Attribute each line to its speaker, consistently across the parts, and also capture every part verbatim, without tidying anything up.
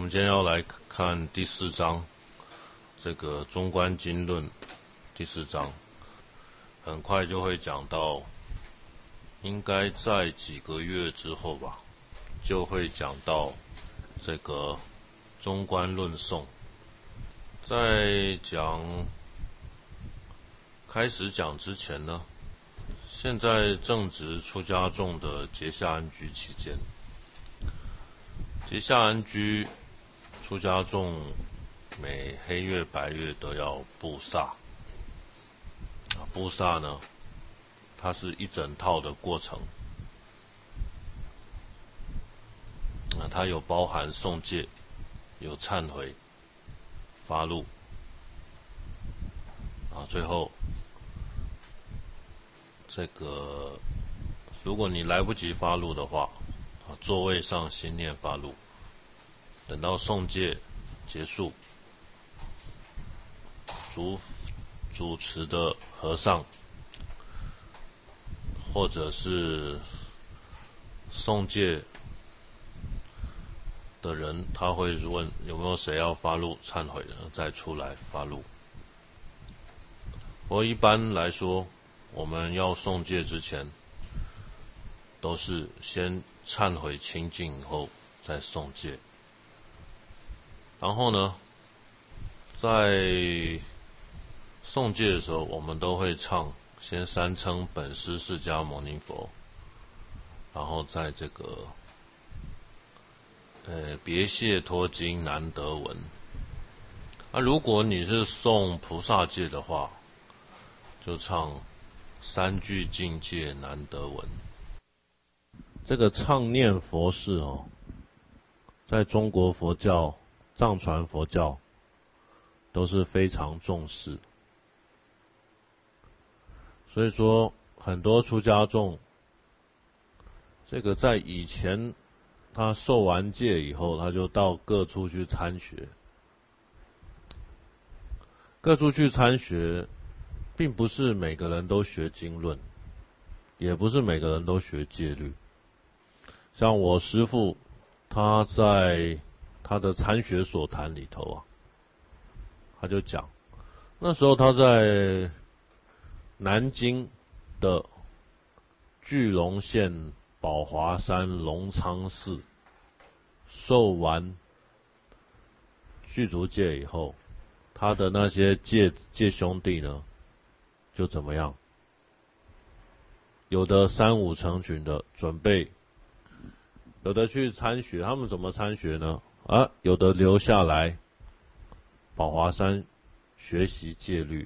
Speaker 1: 们今天要来看第四章，这个中观经论第四章，很快就会讲到，应该在几个月之后吧，就会讲到这个中观论颂。在讲开始讲之前呢，现在正值出家众的结夏安居期间。结夏安居出家众每黑月白月都要布萨，布萨呢，它是一整套的过程，那它有包含诵戒，有忏悔、发露，啊，最后这个如果你来不及发露的话，啊，座位上心念发露，等到诵戒结束，主主持的和尚或者是诵戒的人，他会问有没有谁要发露忏悔的，再出来发露。不过一般来说，我们要诵戒之前，都是先忏悔清净以后再诵戒。然后呢，在诵戒的时候，我们都会唱先三称本师释迦牟尼佛，然后在这个呃别解脱经难得闻。那、啊、如果你是诵菩萨戒的话，就唱三句境界难得闻。这个唱念佛事哦，在中国佛教、藏传佛教都是非常重视。所以说，很多出家众，这个在以前他受完戒以后，他就到各处去参学。各处去参学，并不是每个人都学经论，也不是每个人都学戒律。像我师父，他在他的参学所谈里头啊，他就讲，那时候他在南京的巨龙县宝华山龙昌寺受完具足戒以后，他的那些戒戒兄弟呢，就怎么样？有的三五成群的准备，有的去参学，他们怎么参学呢？啊，有的留下来宝华山学习戒律。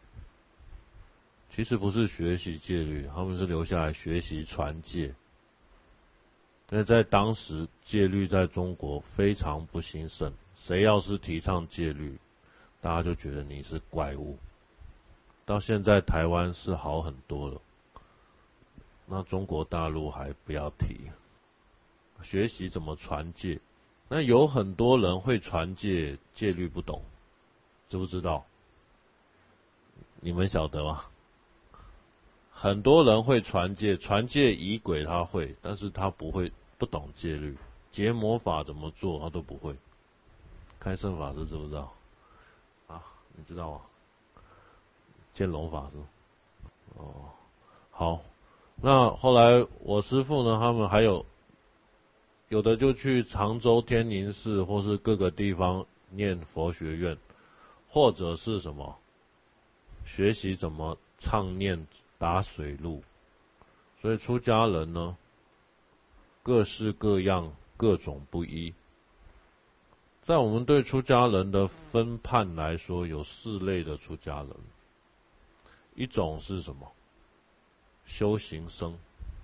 Speaker 1: 其实不是学习戒律，他们是留下来学习传戒。因为在当时戒律在中国非常不兴盛，谁要是提倡戒律，大家就觉得你是怪物。到现在台湾是好很多了，那中国大陆还不要提。学习怎么传戒，那有很多人会传戒，戒律不懂，知不知道？你们晓得吗？很多人会传戒，传戒仪轨他会，但是他不会，不懂戒律，结魔法怎么做他都不会。开圣法师知不知道？啊，你知道吗？见龙法师。哦，好，那后来我师父呢，他们还有有的就去常州天宁寺或是各个地方念佛学院，或者是什么学习怎么唱念打水路。所以出家人呢，各式各样，各种不一。在我们对出家人的分判来说，有四类的出家人。一种是什么？修行僧。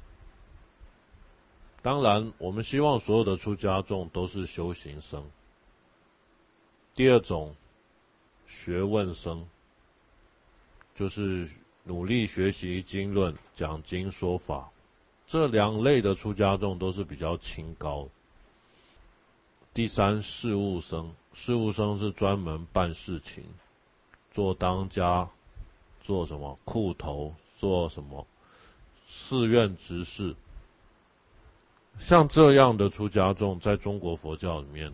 Speaker 1: 当然，我们希望所有的出家众都是修行僧。第二种，学问僧，就是努力学习经论，讲经说法。这两类的出家众都是比较清高。第三，事务僧。事务僧是专门办事情，做当家，做什么库头，做什么寺院执事。像这样的出家众，在中国佛教里面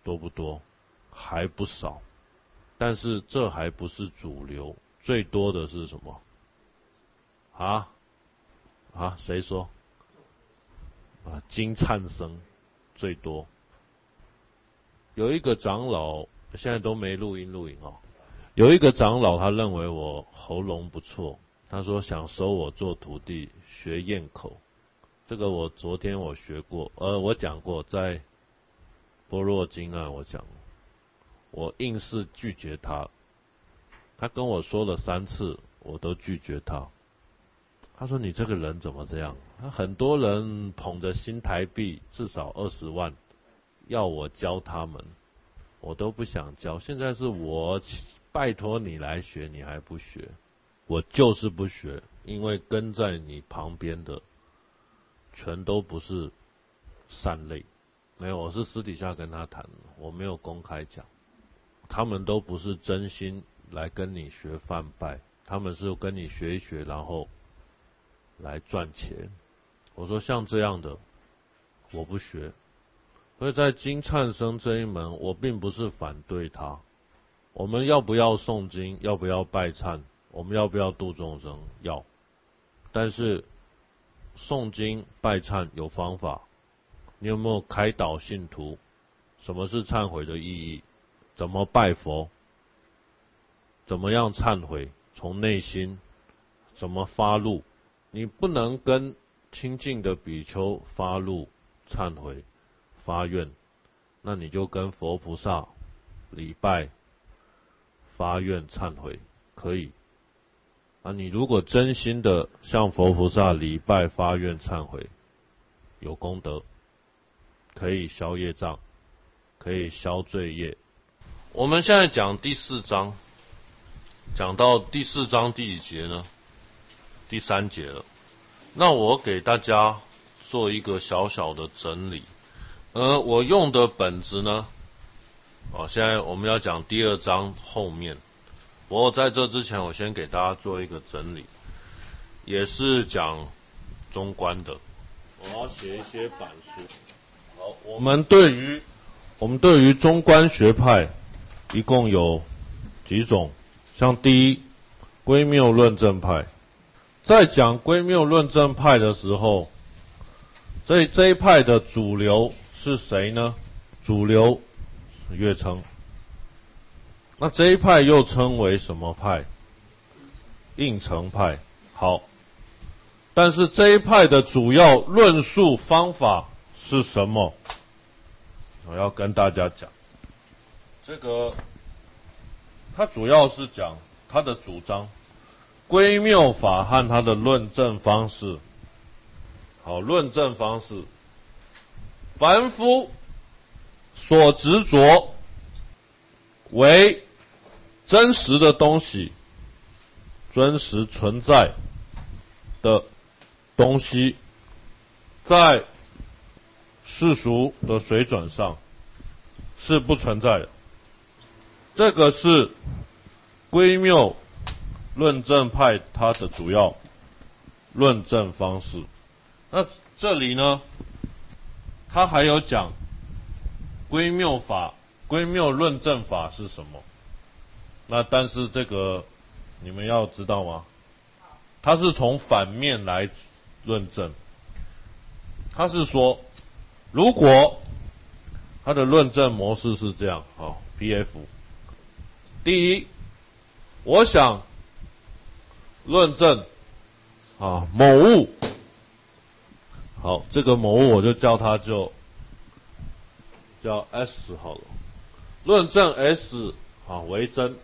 Speaker 1: 多不多？还不少。但是这还不是主流，最多的是什么？啊啊，谁说？啊，金灿生最多。有一个长老，现在都没录音录影哦。有一个长老，他认为我喉咙不错，他说想收我做徒弟，学咽口。这个我昨天我学过，呃，我讲过，在般若经案我讲，我硬是拒绝他。他跟我说了三次，我都拒绝他。他说你这个人怎么这样？他很多人捧着新台币至少二十万，要我教他们，我都不想教。现在是我拜托你来学，你还不学，我就是不学，因为跟在你旁边的全都不是善类。没有，我是私底下跟他谈，我没有公开讲。他们都不是真心来跟你学梵拜，他们是跟你学一学，然后来赚钱。我说像这样的，我不学。所以在金灿生这一门，我并不是反对他。我们要不要诵经？要不要拜忏？我们要不要度众生？要。但是诵经拜忏有方法，你有没有开导信徒？什么是忏悔的意义？怎么拜佛？怎么样忏悔？从内心怎么发露？你不能跟亲近的比丘发露忏悔发愿，那你就跟佛菩萨礼拜发愿忏悔可以啊。你如果真心的向佛菩萨礼拜发愿忏悔，有功德，可以消业障，可以消罪业。我们现在讲第四章，讲到第四章第几节呢？第三节了。那我给大家做一个小小的整理。呃，我用的本子呢，哦，现在我们要讲第二章后面。不过在这之前，我先给大家做一个整理，也是讲中观的。我要写一些板书。好，我们对于我们对于中观学派一共有几种，像第一，归谬论证派。在讲归谬论证派的时候，这这一派的主流是谁呢？主流月称。那这一派又称为什么派？应成派。好，但是这一派的主要论述方法是什么？我要跟大家讲，这个他主要是讲他的主张，归谬法和他的论证方式。好，论证方式，凡夫所执着为真实的东西，真实存在的东西，在世俗的水准上是不存在的。这个是归谬论证派它的主要论证方式。那这里呢，他还有讲归谬法、归谬论证法是什么？那但是这个你们要知道吗？他是从反面来论证。他是说，如果他的论证模式是这样，好 ，P F。第一，我想论证啊某物。好，这个某物我就叫它就叫 S 好了。论证 S 啊为真，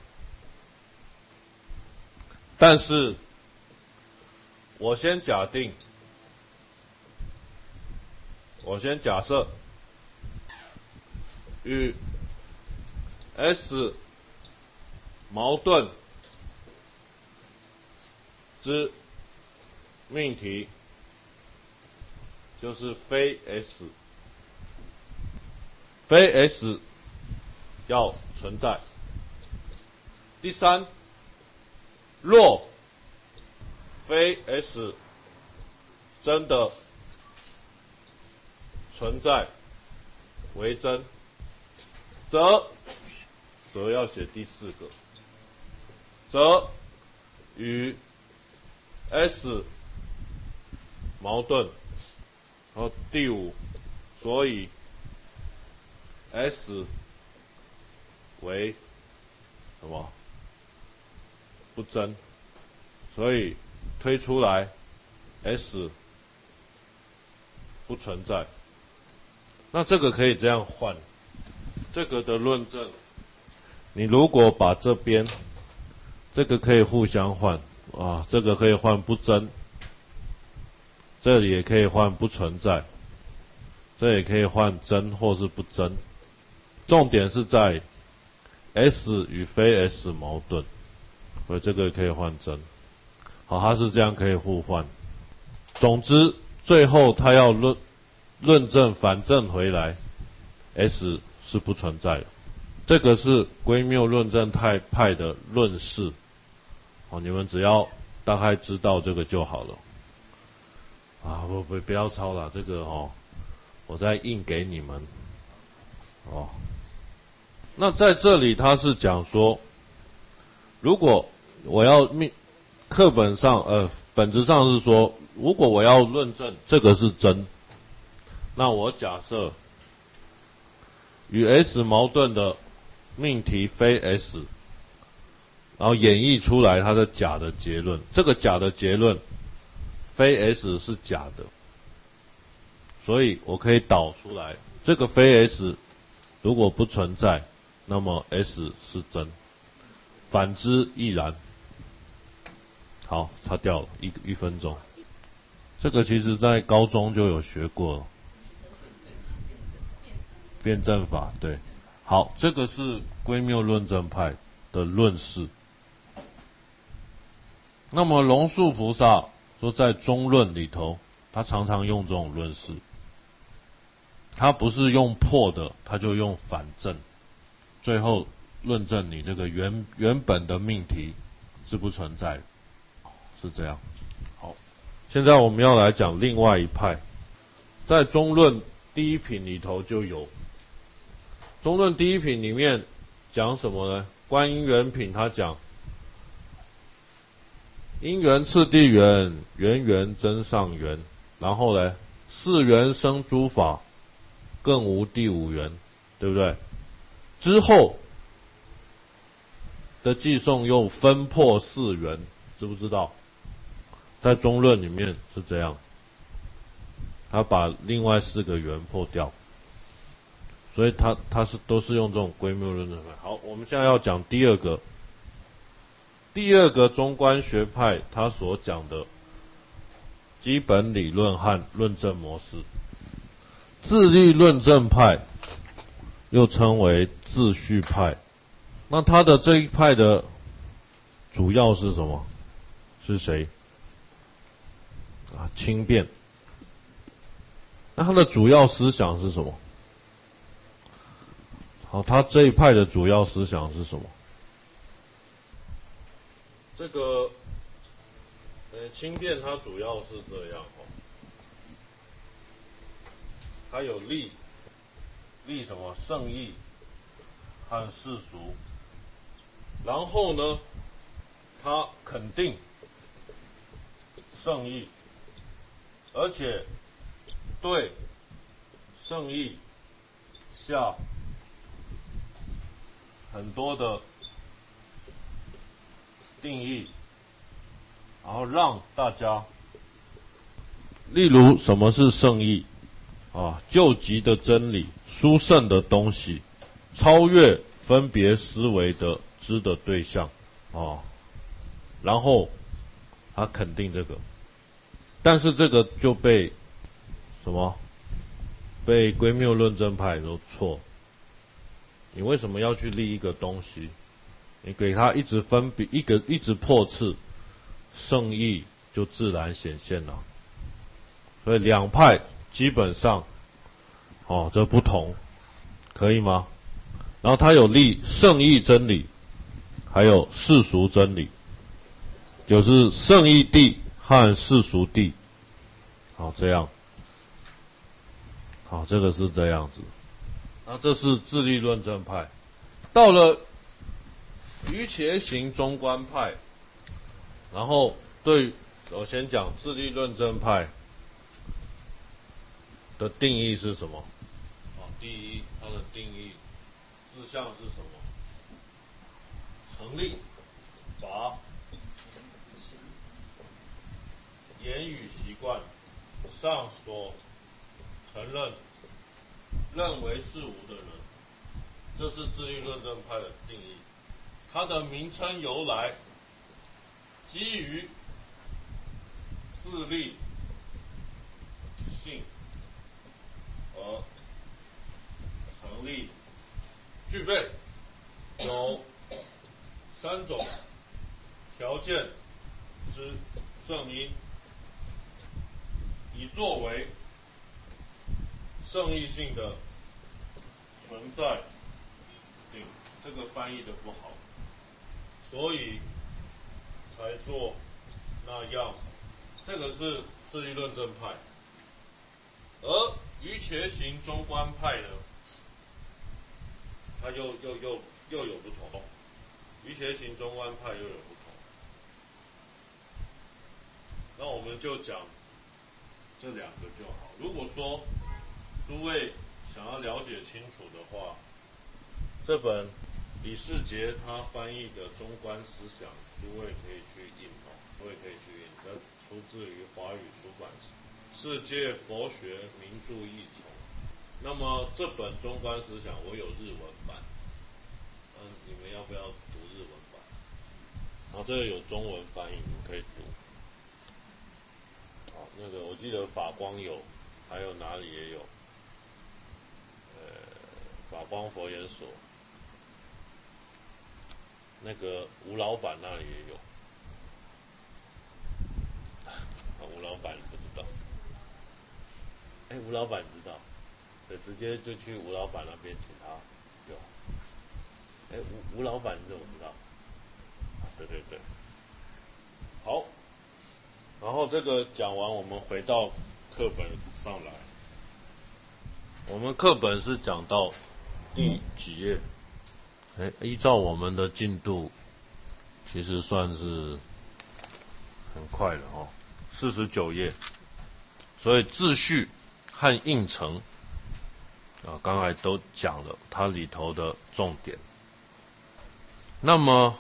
Speaker 1: 但是我先假定，我先假设与 S 矛盾之命题就是非 S， 非 S 要存在。第三，若非 S 真的存在为真， 则则要写第四个，则与 S 矛盾。然后第五，所以 S 为什么不真，所以推出来 S 不存在。那这个可以这样换，这个的论证，你如果把这边这个可以互相换啊，这个可以换不真，这里也可以换不存在，这也可以换真或是不真。重点是在 S 与非 S 矛盾，所以这个可以换真。好，它是这样可以互换。总之，最后它要论论证反证回来 ，S 是不存在的。这个是归谬论证派派的论式。哦，你们只要大概知道这个就好了。啊，不不不要抄了，这个哦，我再印给你们。哦，那在这里他是讲说，如果我要命课本上呃本质上是说，如果我要论证这个是真，那我假设与 S 矛盾的命题非 S， 然后演绎出来它的假的结论，这个假的结论非 S 是假的，所以我可以导出来，这个非 S 如果不存在，那么 S 是真，反之亦然。好，擦掉了一一分钟。这个其实在高中就有学过了，辩证法，对。好，这个是归谬论证派的论式。那么龙树菩萨说，在中论里头，他常常用这种论式，他不是用破的，他就用反证，最后论证你这个原原本的命题是不存在的，是这样。好，现在我们要来讲另外一派，在中论第一品里头就有，中论第一品里面讲什么呢？观因缘品他讲，因缘次第缘，缘缘增上缘，然后呢，四缘生诸法，更无第五缘，对不对？之后的寄送又分破四缘，知不知道？在中论里面是这样，他把另外四个缘破掉，所以他他是都是用这种归谬论证派。好，我们现在要讲第二个，第二个中观学派他所讲的基本理论和论证模式。自力论证派又称为自序派。那他的这一派的主要是什么？是谁？啊，轻便。那他的主要思想是什么？好，他这一派的主要思想是什么？这个呃，轻便它主要是这样哦，它有立立什么圣义和世俗，然后呢，它肯定圣义，而且对圣义下很多的定义，然后让大家，例如什么是圣义啊？究极的真理，殊胜的东西，超越分别思维的知的对象啊。然后他肯定这个，但是这个就被什么？被归谬论证派说错。你为什么要去立一个东西？你给他一直分别，一个一直破次，圣义就自然显现了。所以两派基本上，哦，这不同，可以吗？然后他有立圣义真理，还有世俗真理，就是圣义谛和世俗谛。好，这样，好，这个是这样子。 啊，这是自力论证派。到了瑜伽行中观派，然后对，我先讲自力论证派的定义是什么？啊，第一，它的定义志向是什么？成立把言语习惯上所承认认为是无的人，这是自力论证派的定义。它的名称由来，基于自力性而成立，具备有三种条件之正因，以作为圣意性的存在定。这个翻译的不好，所以才做那样。这个是自力论证派，而瑜伽行中观派呢，它又又又又有不同。瑜伽行中观派又有不同。那我们就讲这两个就好。如果说诸位想要了解清楚的话，这本李世杰他翻译的《中观思想》，诸位可以去印哦，诸位可以去印，这出自于华语出版社《世界佛学名著译丛》。那么这本《中观思想》我有日文版，嗯，你们要不要读日文版？然后这个有中文翻译，你们可以读。好，那个我记得法光有，还有哪里也有，呃，法光佛研所。那个吴老板那里也有，啊，吴老板不知道，哎，吴老板知道，对，直接就去吴老板那边请他有，哎，吴吴老板你怎么知道？啊，对对对，好，然后这个讲完，我们回到课本上来，我们课本是讲到第几页？哎，依照我们的进度，其实算是很快了哦，四十九页。所以秩序和应承啊，刚才都讲了它里头的重点。那么，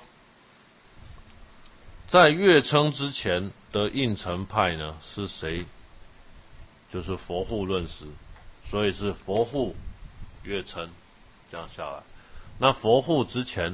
Speaker 1: 在乐称之前的应承派呢，是谁？就是佛护论师，所以是佛护乐称，这样下来。那佛护之前，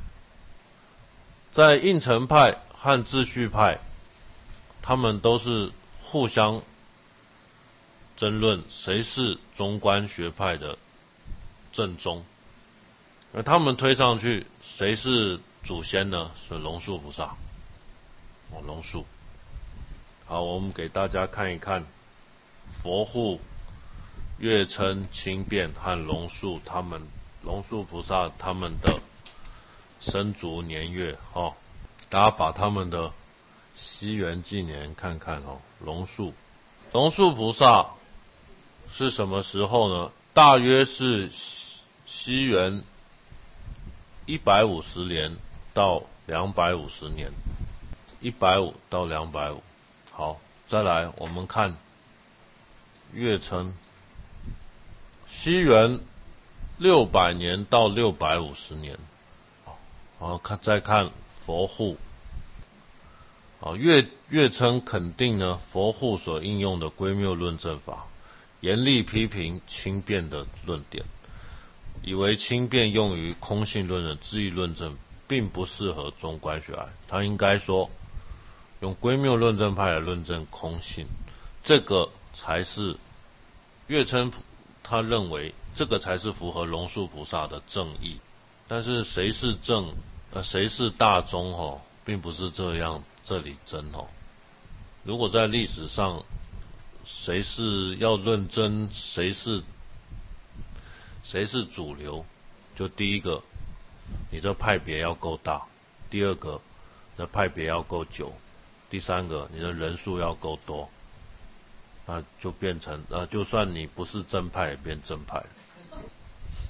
Speaker 1: 在应承派和秩序派，他们都是互相争论谁是中观学派的正宗，而他们推上去，谁是祖先呢？是龙树菩萨。哦，龙树。好，我们给大家看一看佛护、乐称、清辩和龙树他们。龙树菩萨他们的生卒年月哦，大家把他们的西元纪年看看哦。龙树，龙树菩萨是什么时候呢？大约是西元一百五十年到两百五十年，一百五到两百五。好，再来我们看乐称，西元六百年到六百五十年，好，看再看佛护，好，乐乐称肯定呢佛护所应用的归谬论证法，严厉批评轻辩的论点，以为轻辩用于空性论的质疑论证，并不适合中观学派。他应该说，用归谬论证派来论证空性，这个才是乐称他认为这个才是符合龙树菩萨的正义。但是谁是正，呃，谁是大宗哦，并不是这样这里争哦。如果在历史上，谁是要论证谁是谁是主流，就第一个，你这派别要够大；第二个，你的派别要够久；第三个，你的人数要够多。那就变成，呃，就算你不是正派，也变正派。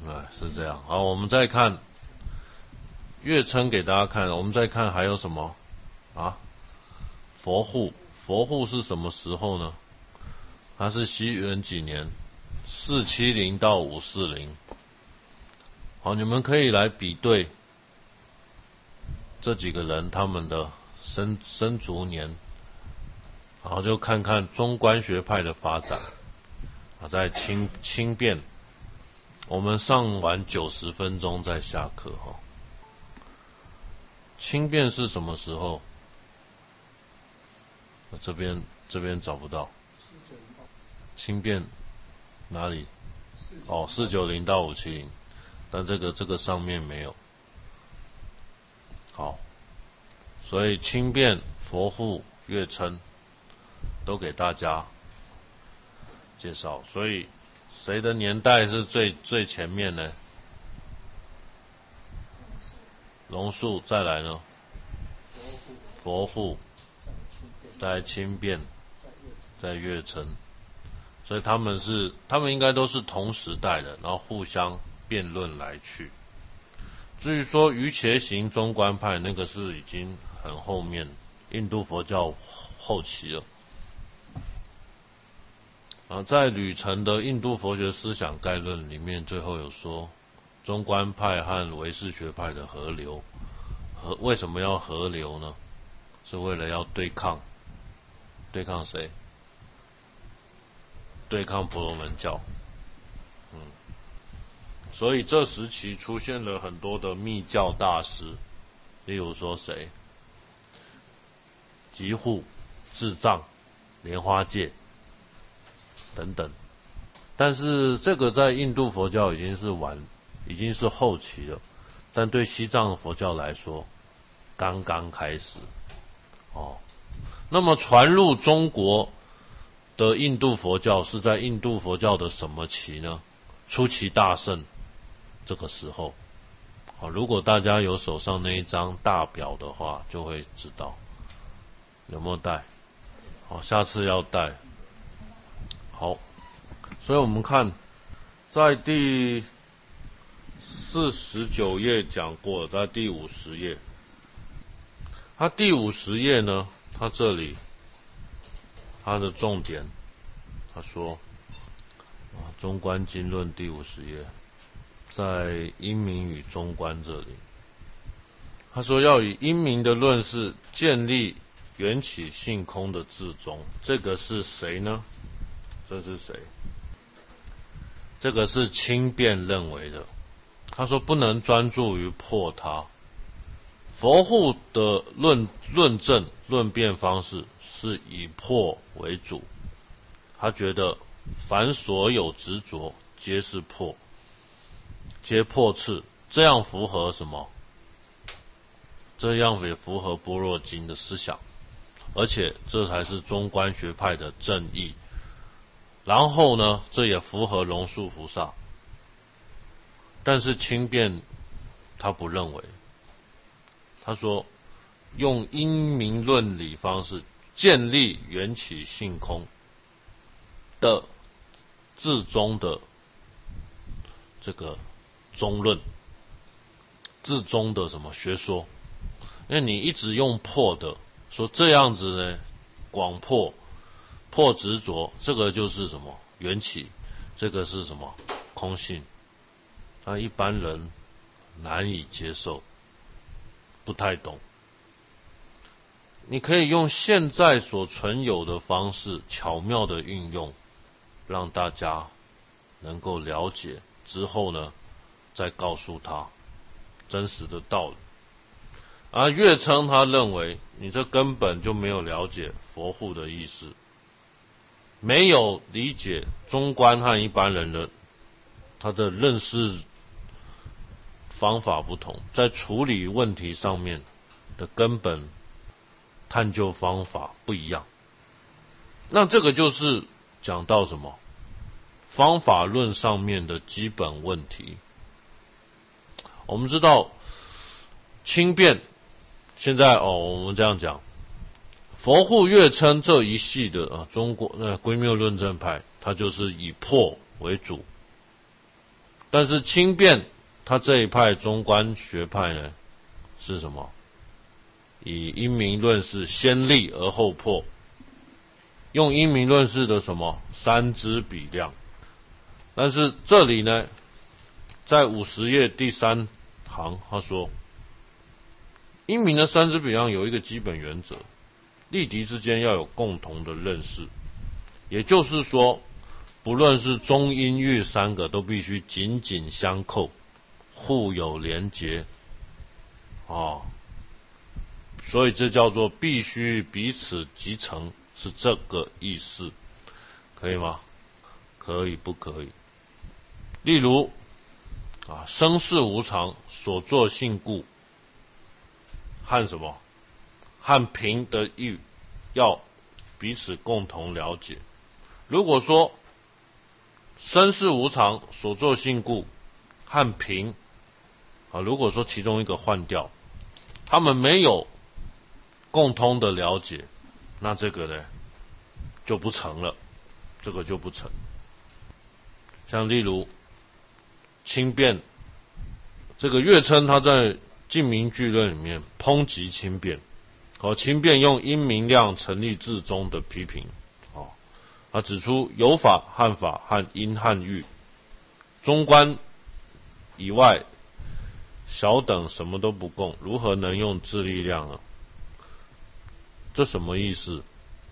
Speaker 1: 哎，是这样。好，我们再看月称给大家看，我们再看还有什么啊？佛护，佛护是什么时候呢？它是西元几年？四七零到五四零。好，你们可以来比对这几个人他们的生生卒年，然后就看看中观学派的发展。啊，在清清辩，我们上完九十分钟再下课哈。清辩是什么时候？这边这边找不到。清辩哪里？哦，四九零到五七零，但这个这个上面没有。好，所以清辩、佛护、月称都给大家介绍。所以谁的年代是最最前面呢？龙树，再来呢？佛护，再清辩，再月称。所以他们是，他们应该都是同时代的，然后互相辩论来去。至于说瑜伽行中观派，那个是已经很后面，印度佛教后期了。啊，在吕澄的《印度佛学思想概论》里面，最后有说，中观派和唯识学派的合流，合为什么要合流呢？是为了要对抗，对抗谁？对抗婆罗门教。嗯，所以这时期出现了很多的密教大师，例如说谁？吉护、智藏、莲花戒等等。但是这个在印度佛教已经是晚，已经是后期了，但对西藏佛教来说，刚刚开始。哦，那么传入中国的印度佛教是在印度佛教的什么期呢？初期大盛这个时候。好，如果大家有手上那一张大表的话，就会知道。有没有带？好，下次要带。好，所以我们看在第四十九页讲过，在第五十页。它第五十页呢，它这里它的重点，他说啊，中观经论第五十页，在因明与中观这里，他说要以因明的论事建立缘起性空的自宗。这个是谁呢？这是谁？这个是清辩认为的。他说不能专注于破它。佛护的论论证论辩方式是以破为主，他觉得凡所有执着皆是破，皆破斥，这样符合什么？这样也符合般若经的思想，而且这才是中观学派的正义。然后呢，这也符合龙树菩萨。但是清辩他不认为，他说用因明论理方式建立缘起性空的至宗的这个宗论，至宗的什么学说？因为你一直用破的，说这样子呢，广破破执着，这个就是什么缘起，这个是什么空性，那一般人难以接受，不太懂。你可以用现在所存有的方式巧妙的运用，让大家能够了解，之后呢再告诉他真实的道理。而月称他认为你这根本就没有了解佛护的意思，没有理解中观和一般人的他的认识方法不同，在处理问题上面的根本探究方法不一样。那这个就是讲到什么方法论上面的基本问题。我们知道清辩现在哦，我们这样讲，佛护月称这一系的啊，中国呃归谬论证派，它就是以破为主但是轻便他这一派中观学派呢，是什么？以因明论事，先立而后破，用因明论事的什么三支比量。但是这里呢，在五十页第三行，他说，因明的三支比量有一个基本原则，力敌之间要有共同的认识，也就是说，不论是中音韵三个都必须紧紧相扣，互有连结，哦，所以这叫做必须彼此集成，是这个意思，可以吗？可以不可以？例如啊，生事无常，所作性故，和什么？和平的意要彼此共同了解。如果说生事无常，所作性故，和平啊，如果说其中一个换掉，他们没有共通的了解，那这个呢就不成了，这个就不成。像例如轻便，这个乐称他在晋明句论里面抨击轻便，哦，轻便用因明量成立至中的批评，哦，他指出有法和法和因和喻，中观以外小等什么都不共，如何能用自力量呢？这什么意思？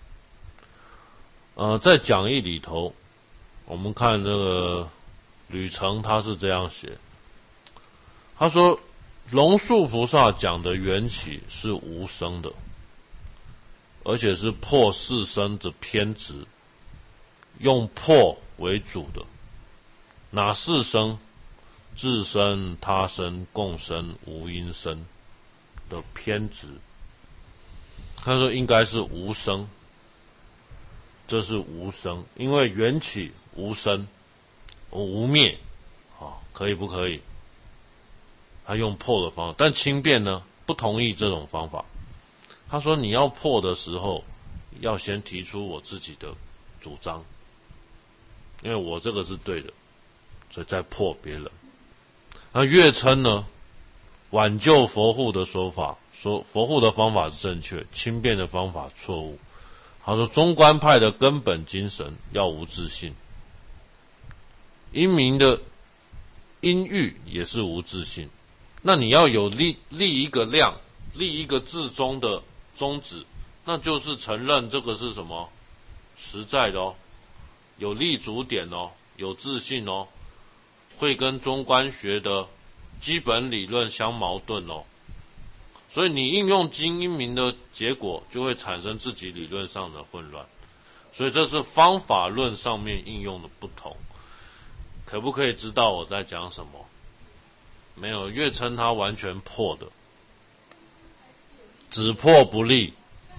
Speaker 1: 呃，在讲义里头，我们看这个吕澄他是这样写，他说龙树菩萨讲的缘起是无生的，而且是破四生的偏执，用破为主的。哪四生？自生、他生、共生、无因生的偏执。他说应该是无生，这是无生，因为缘起无生无灭，啊，可以不可以？他用破的方法，但轻便呢不同意这种方法。他说你要破的时候，要先提出我自己的主张，因为我这个是对的，所以再破别人。那乐称呢，挽救佛护的说法，说佛护的方法是正确，轻便的方法错误。他说中观派的根本精神要无自性，因明的因喻也是无自性。那你要有立立一个量，立一个至中的宗旨，那就是承认这个是什么实在的哦，有立足点哦，有自信哦，会跟中观学的基本理论相矛盾哦。所以你应用经因明的结果，就会产生自己理论上的混乱。所以这是方法论上面应用的不同。可不可以知道我在讲什么？没有，乐称它完全破的，只破不立。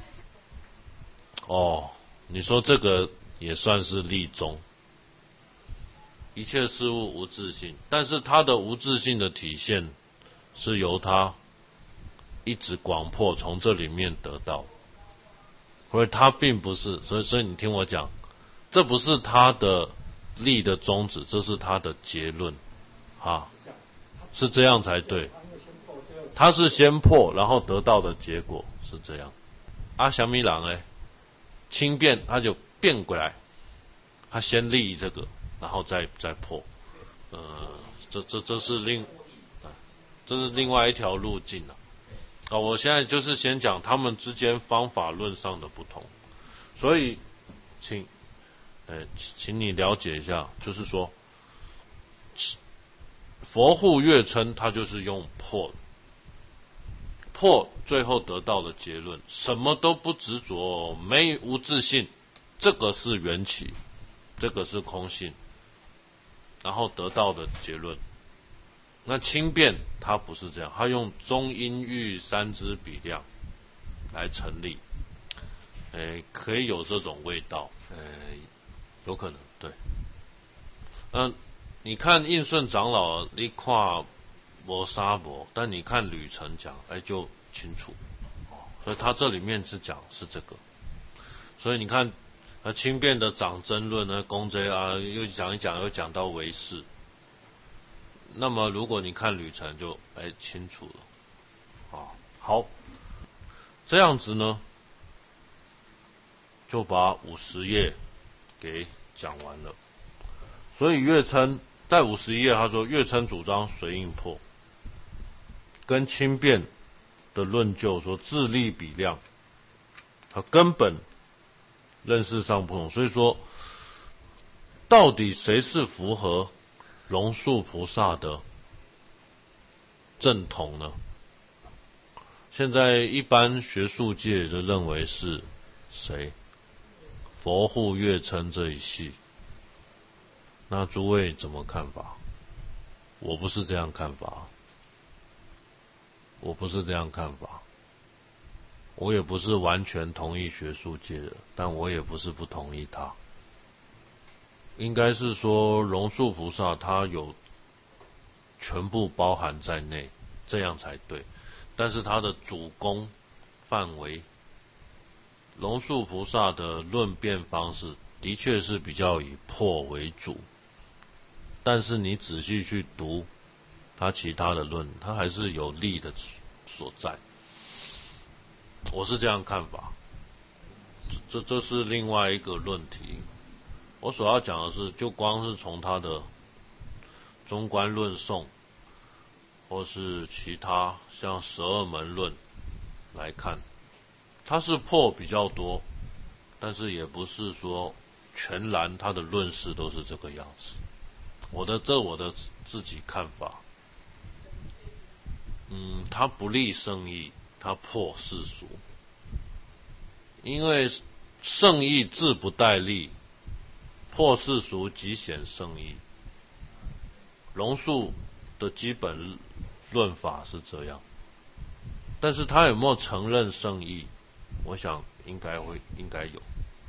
Speaker 1: 哦，你说这个也算是立中。一切事物无自性，但是它的无自性的体现是由它一直广破，从这里面得到，所以它并不是，所以所以你听我讲，这不是它的立的宗旨，这是它的结论，啊，是这样才对。它是先破，然后得到的结果是这样。啊，小米郎哎，轻便他就变过来，他先立这个，然后再再破，呃，这这这是另，这是另外一条路径了。啊，我现在就是先讲他们之间方法论上的不同，所以请，呃，请你了解一下，就是说，佛护乐称它就是用破，破最后得到的结论，什么都不执着，没无自性，这个是缘起，这个是空性，然后得到的结论。那轻便它不是这样，它用中音域三支比量来成立，诶，可以有这种味道，诶，有可能对。嗯，你看应顺长老，你看无沙无，但你看吕澄讲，哎，就清楚，所以他这里面是讲是这个，所以你看，呃，轻便的长争论呢，公这啊，又讲一讲，又讲到唯识。 那么如果你看旅程就哎清楚了。啊，好，这样子呢，就把五十页给讲完了。所以岳琛在五十一页他说，岳琛主张随应破，跟轻便的论究说自力比量，它根本认识上不同。所以说，到底谁是符合龙树菩萨的正统呢？现在一般学术界就认为是谁？佛护岳琛这一系。那诸位怎么看法？我不是这样看法，我不是这样看法，我也不是完全同意学术界的，但我也不是不同意他。应该是说龙树菩萨他有全部包含在内，这样才对。但是他的主攻范围，龙树菩萨的论辩方式的确是比较以破为主，但是你仔细去读他其他的论，他还是有利的所在。我是这样看法，这这是另外一个论题。我所要讲的是，就光是从他的中观论颂，或是其他像十二门论来看，他是破比较多，但是也不是说全然他的论事都是这个样子。我的这我的自己看法，嗯，他不立圣义，他破世俗，因为圣义自不待立，破世俗即显圣义。龙树的基本论法是这样，但是他有没有承认圣义？我想应该会，应该有。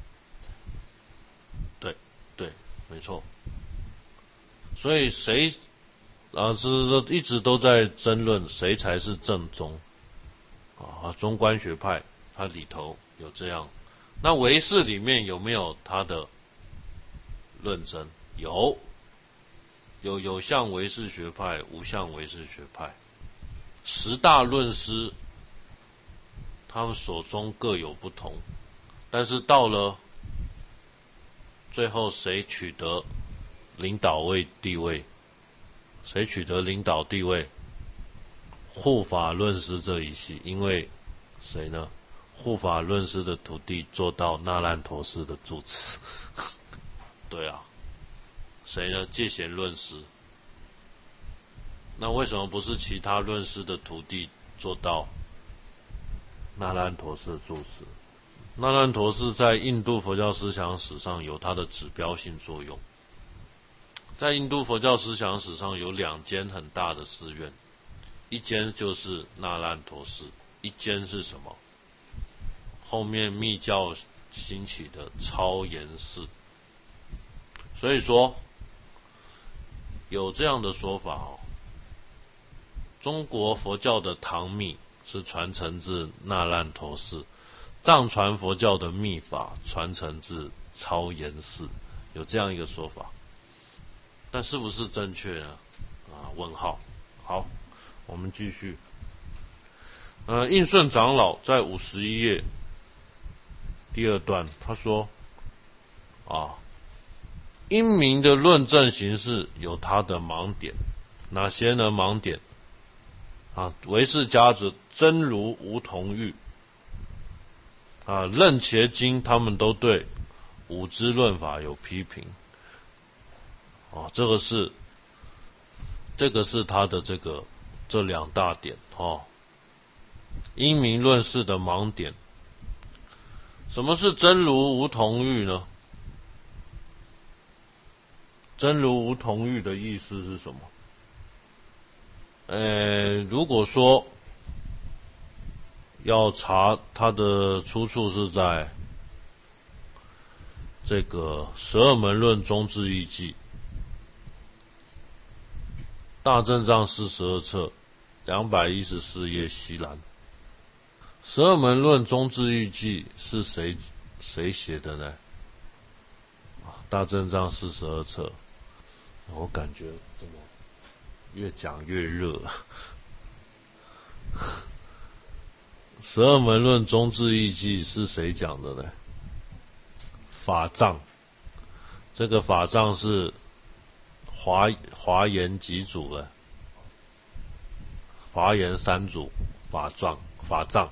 Speaker 1: 对对，没错。所以谁啊，这这一直都在争论谁才是正宗啊？中观学派它里头有这样，那唯识里面有没有他的论争？有，有有相唯识学派，无相唯识学派。十大论师，他们手中各有不同，但是到了最后，谁取得领导位地位？谁取得领导地位？护法论师这一系，因为谁呢？护法论师的徒弟做到那烂陀寺的住持。对啊，谁呢？戒贤论师。那为什么不是其他论师的徒弟做到那烂陀寺住持？那烂陀寺在印度佛教思想史上有它的指标性作用。在印度佛教思想史上有两间很大的寺院，一间就是那烂陀寺，一间是什么？后面密教兴起的超严寺。所以说有这样的说法哦，中国佛教的唐密是传承自那烂陀寺，藏传佛教的密法传承自超严寺，有这样一个说法。但是不是正确呢？啊，问号。好，我们继续。呃，印顺长老在五十一页第二段，他说啊，英明的论证形式有他的盲点，哪些呢？盲点啊，唯识家者真如无同欲啊，任伽经他们都对五支论法有批评。哦，这个是这个是他的这个这两大点哦。英明论事的盲点。什么是真如无同欲呢？真如无同欲的意思是什么？呃，如果说要查它的出处是在这个十二门论中志义记大正藏四十二册两百一十四页西栏。十二门论中志义记是谁谁写的呢？大正藏四十二册，我感觉怎么越讲越热。十二门论中治义记是谁讲的呢？法藏。这个法藏是华华严几祖的，华严三祖法藏法藏，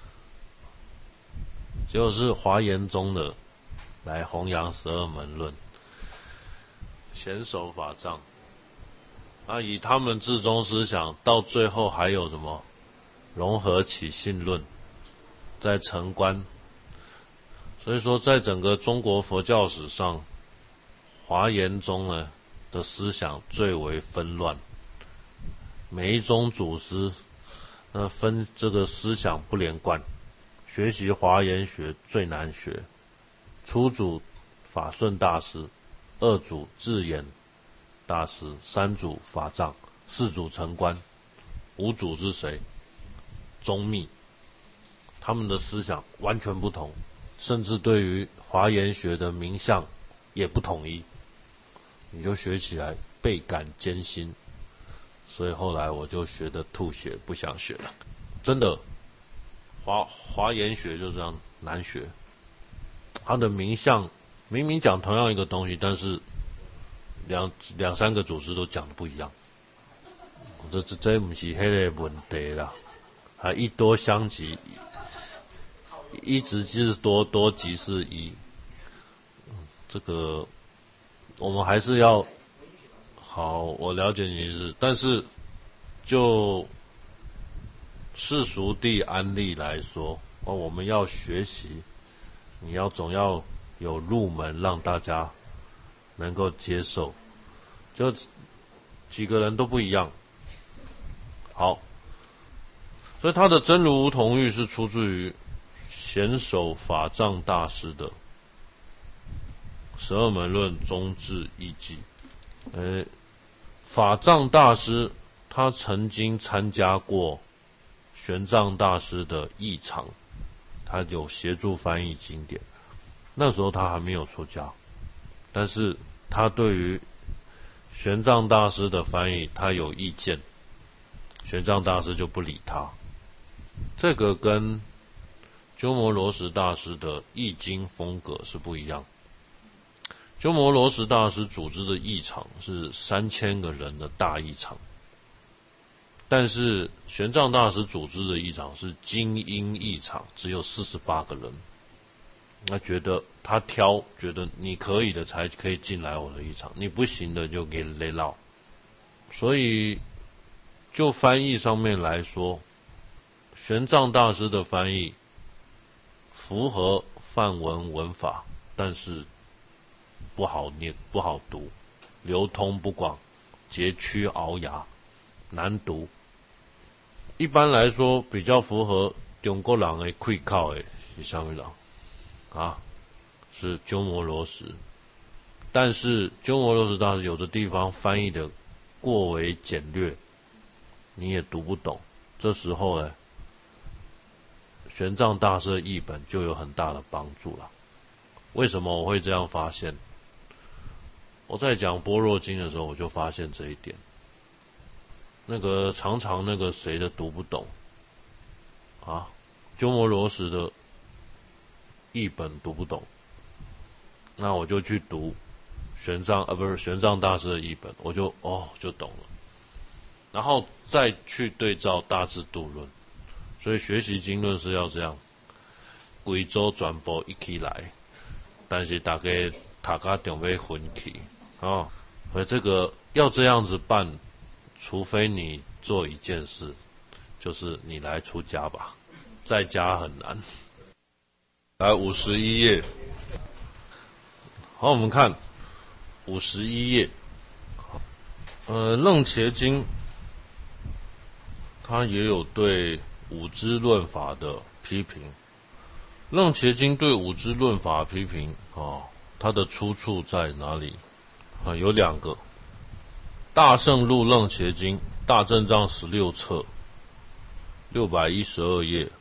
Speaker 1: 就是华严宗的来弘扬十二门论，显首法藏。那以他们至宗思想，到最后还有什么融合起信论，在成观。所以说，在整个中国佛教史上，华严宗呢的思想最为纷乱，每一宗祖师那分这个思想不连贯，学习华严学最难学。初祖法顺大师，二祖智严大师，三祖法藏，四祖成观，五祖是谁？宗密。他们的思想完全不同，甚至对于华严学的名相也不统一，你就学起来倍感艰辛。所以后来我就学得吐血，不想学了。真的，华华严学就这样难学。它的名相明明讲同样一个东西，但是两两三个祖师都讲的不一样。这这这不是迄个问题啦，还一多相即，一直就是多，多即是一。这个我们还是要好，我了解你的意思，但是就世俗谛安立来说，哦，我们要学习，你要总要有入门，让大家能够接受。就几个人都不一样，好，所以他的真如无同欲是出自于显首法藏大师的十二门论中治义记。呃，法藏大师他曾经参加过玄奘大师的译场，他有协助翻译经典。那时候他还没有出家，但是他对于玄奘大师的翻译他有意见，玄奘大师就不理他。这个跟鸠摩罗什大师的译经风格是不一样。鸠摩罗什大师组织的译场是三千个人的大译场，但是玄奘大师组织的译场是精英译场，只有四十八个人。他觉得他挑，觉得你可以的才可以进来我的译场，你不行的就给雷老。所以就翻译上面来说，玄奘大师的翻译符合梵文文法，但是不好念，不好读，流通不广，佶屈聱牙，难读。一般来说，比较符合中国人的气口的是什么人啊？是鸠摩罗什。但是鸠摩罗什大师有的地方翻译的过为简略，你也读不懂。这时候呢，玄奘大师的译本就有很大的帮助了。为什么我会这样发现？我在讲般若经的时候，我就发现这一点。那个常常那个谁的读不懂啊，鸠摩罗什的译本读不懂，那我就去读玄奘啊，不是玄奘大师的译本，我就哦就懂了，然后再去对照大智度论。所以学习经论是要这样，规周转播一起来，但是大家大家准备分起啊，所以这个要这样子办，除非你做一件事，就是你来出家吧，在家很难。来五十一页，好，我们看五十一页，呃，楞伽经它也有对五支论法的批评。楞伽经对五支论法的批评啊，它的出处在哪里啊？有两个。大圣录楞伽经大正藏十六册六百一十二页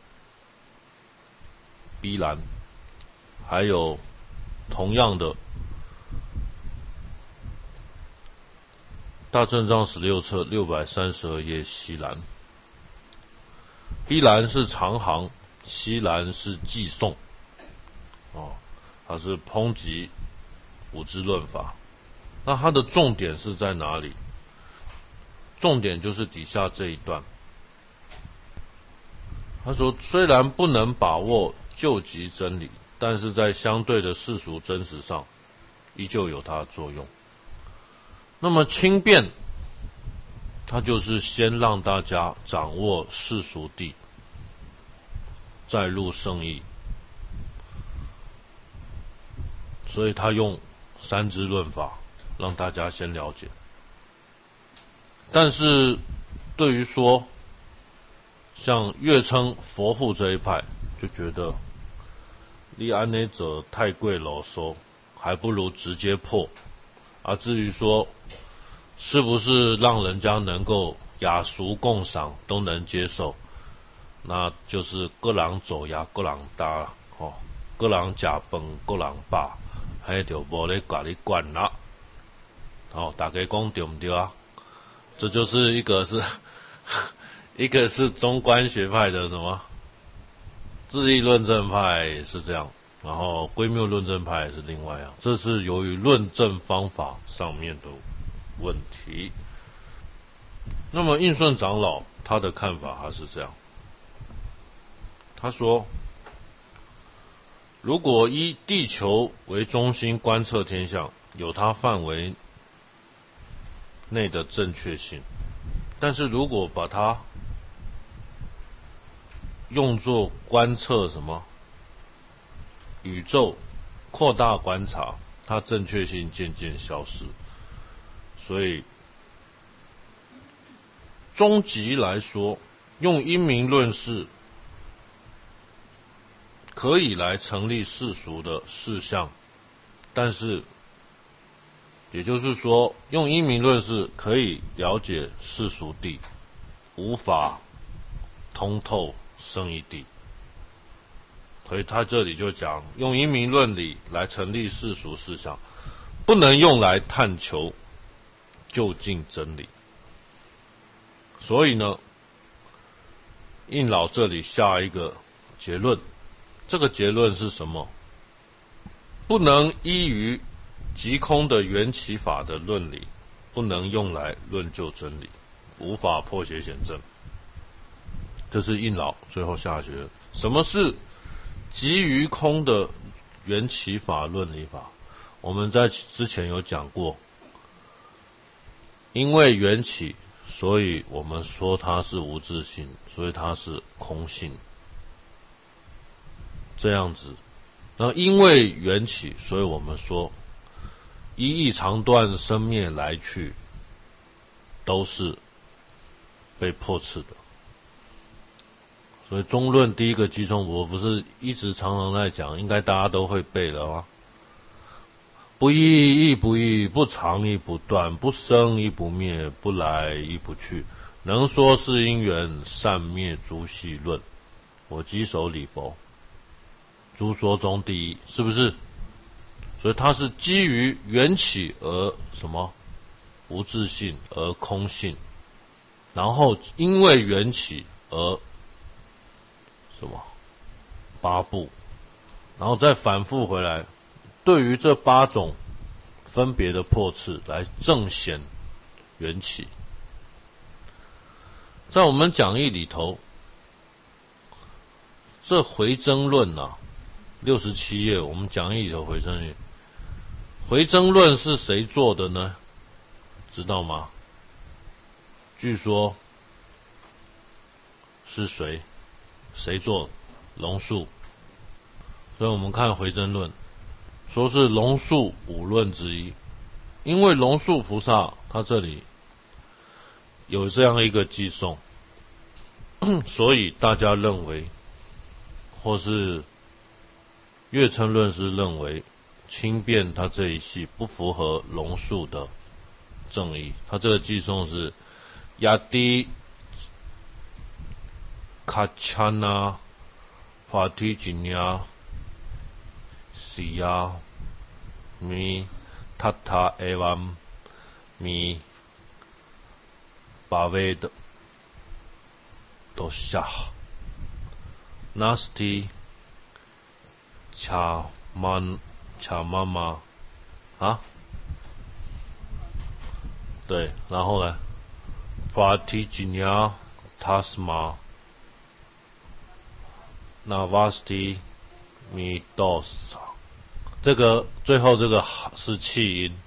Speaker 1: B 栏，还有同样的大正章十六册六百三十二页西兰。一兰是长行，西兰是寄送。哦，它是抨击五支论法。那它的重点是在哪里？重点就是底下这一段。他说，虽然不能把握究极真理，但是在相对的世俗真实上，依旧有它的作用。那么轻辩，它就是先让大家掌握世俗谛，再入圣义。所以他用三支论法让大家先了解。但是对于说像月称佛护这一派，就觉得你安内者太贵啰嗦，还不如直接破。而至于说是不是让人家能够雅俗共赏都能接受，那就是各人走呀各人搭哦，各人吃饭各人饱，迄就无咧甲你管啦。哦，大家讲对不对啊？这就是一个是一个是中观学派的什么自力论证派是这样，然后归谬论证派是另外样，这是由于论证方法上面的问题。那么应顺长老他的看法他是这样，他说，如果以地球为中心观测天象，有它范围内的正确性，但是如果把它用作观测什么宇宙扩大观察，它正确性渐渐消失。所以终极来说，用因明论事可以来成立世俗的事项，但是也就是说，用因明论事可以了解世俗谛，无法通透圣义谛。所以他这里就讲，用因明论理来成立世俗事项，不能用来探求究竟真理。所以呢，应老这里下一个结论，这个结论是什么？不能依于即空的缘起法的论理，不能用来论究真理，无法破邪显正。这是应老最后下结论。什么是即于空的缘起法论理法？我们在之前有讲过，因为缘起，所以我们说它是无自性，所以它是空性，这样子。然后因为缘起，所以我们说一义长断生灭来去都是被破斥的。所以中论第一个基冲我不是一直常常在讲，应该大家都会背了啊。不异亦不异，不常亦不断，不生亦不灭，不来亦不去，能说是因缘，善灭诸系论。我稽首礼佛，诸说中第一，是不是？所以它是基于缘起而什么无自性而空性，然后因为缘起而什么八部，然后再反复回来，对于这八种分别的破斥来证显缘起。在我们讲义里头，这回争论啊，六十七页我们讲义里头回争论，回争论是谁做的呢？知道吗？据说是谁？谁做？龙树。所以我们看回争论，说是龙树五论之一。因为龙树菩萨他这里有这样一个寄送，所以大家认为，或是月称论师认为，轻辩他这一系不符合龙树的正义。他这个寄送是亚迪卡恰纳帕提吉尼亚西亚米塔塔埃万米巴维的都下 nasty 卡曼卡妈妈啊，对，然后呢 Pratiginia Tasma Navasti Midos， 这个最后这个是气音，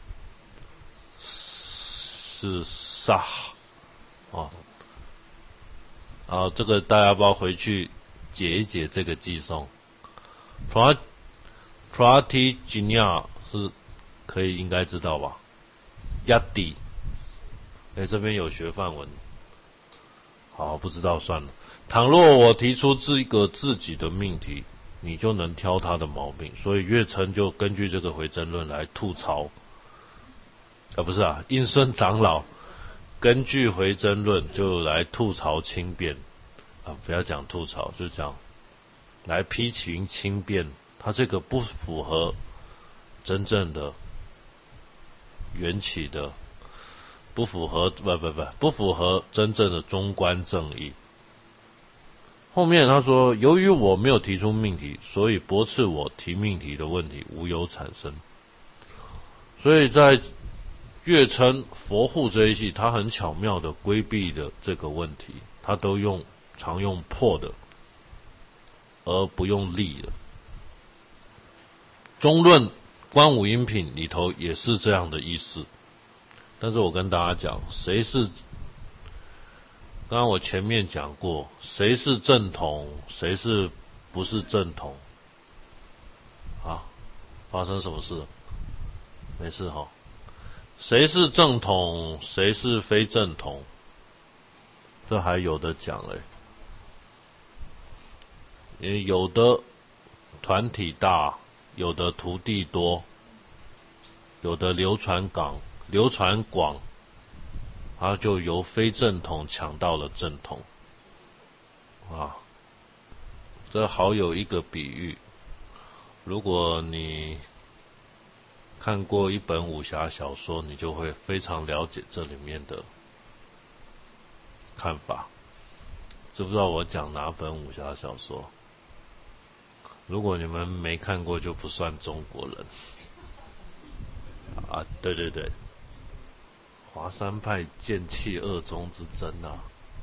Speaker 1: 是萨哦，啊，这个大家包回去解一解这个寄送。Prat Pratiginia 是可以应该知道吧 ？Yadi， 哎，这边有学范文，好，不知道算了。倘若我提出这个自己的命题，你就能挑他的毛病，所以岳琛就根据这个回真论来吐槽，啊不是啊，应顺长老根据回真论就来吐槽轻辩，啊不要讲吐槽，就讲来批评轻辩，他这个不符合真正的缘起的，不符合不不不不符合真正的中观正义。后面他说，由于我没有提出命题，所以驳斥我提命题的问题无有产生。所以在岳琛佛护这一系，他很巧妙的规避的这个问题，他都用常用破的，而不用立的。中论观五音品里头也是这样的意思，但是我跟大家讲，谁是刚刚我前面讲过，谁是正统，谁是不是正统啊？发生什么事了？没事哈。谁是正统，谁是非正统，这还有的讲嘞。因为有的团体大，有的徒弟多，有的流传广，流传广。他就由非正统抢到了正统，啊，这好有一个比喻。如果你看过一本武侠小说，你就会非常了解这里面的看法。知不知道我讲哪本武侠小说？如果你们没看过，就不算中国人。啊，对对对。华山派剑气二宗之争啊，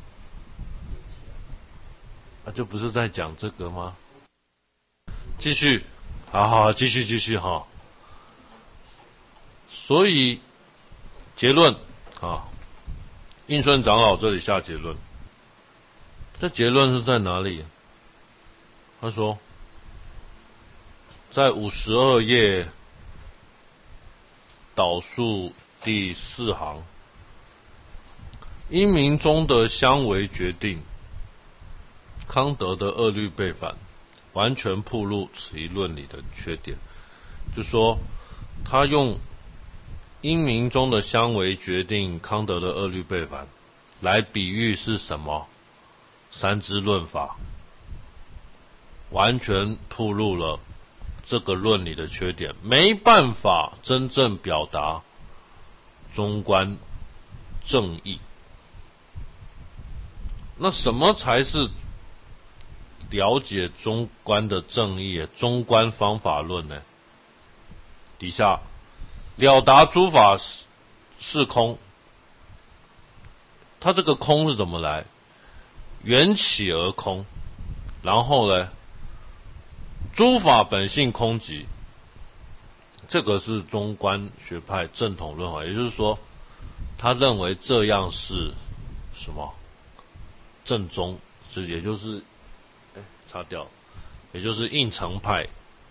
Speaker 1: 啊就不是在讲这个吗？继续，好好继续继续哈。所以结论啊，应顺长老这里下结论，这结论是在哪里？他说，在五十二页导数第四行，因明中的相违决定，康德的二律背反，完全暴露此一论理的缺点。就说他用因明中的相违决定，康德的二律背反来比喻是什么？三支论法，完全暴露了这个论理的缺点，没办法真正表达中观正义。那什么才是了解中观的正义？中观方法论呢？底下了达诸法是空，它这个空是怎么来？缘起而空，然后呢，诸法本性空寂，这个是中观学派正统论法，也就是说，他认为这样是什么正宗，这也就是哎擦掉，也就是应成派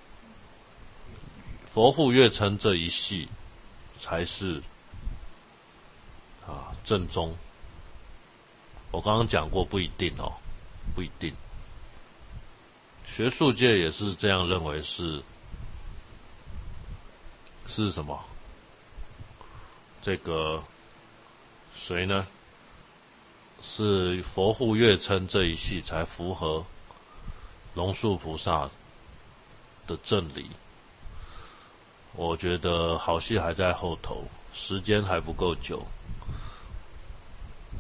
Speaker 1: 佛护岳琛这一系才是啊正宗。我刚刚讲过不一定哦，不一定。学术界也是这样认为是，是什么？这个谁呢？是佛护岳琛这一系才符合龙树菩萨的正理。我觉得好戏还在后头，时间还不够久。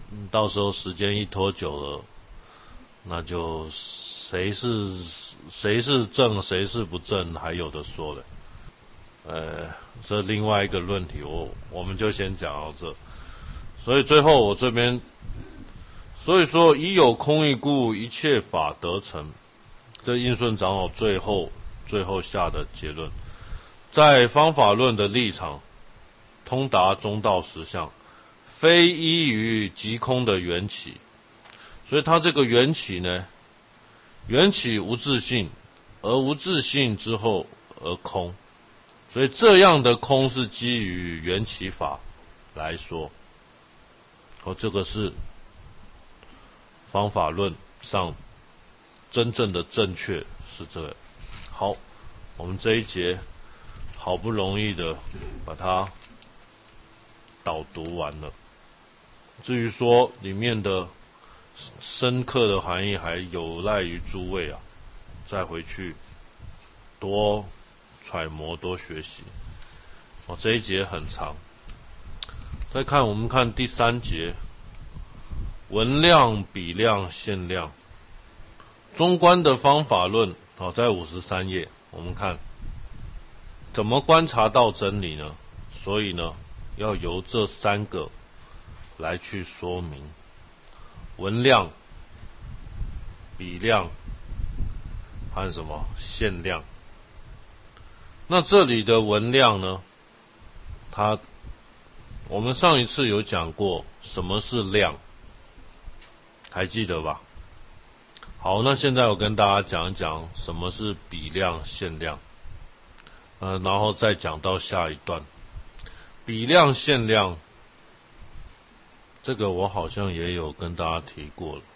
Speaker 1: 嗯，到时候时间一拖久了，那就谁是谁是正谁是不正还有的说了。呃，这另外一个论题，我我们就先讲到这。所以最后我这边，所以说以有空义故，一切法得成。这应顺长老最后最后下的结论，在方法论的立场，通达中道实相，非依于即空的缘起。所以他这个缘起呢，缘起无自性，而无自性之后而空。所以这样的空是基于缘起法来说，哦，这个是方法论上真正的正确是这个。好，我们这一节好不容易的把它导读完了。至于说里面的深刻的含义，还有赖于诸位啊，再回去多揣摩多学习。哦，这一节很长。再看我们看第三节，文量、比量、限量。中观的方法论，哦，在五十三页，我们看怎么观察到真理呢？所以呢，要由这三个来去说明：文量、比量和什么限量。那这里的文量呢，它我们上一次有讲过什么是量，还记得吧？好，那现在我跟大家讲一讲什么是比量、限量，呃，然后再讲到下一段。比量、限量，这个我好像也有跟大家提过了。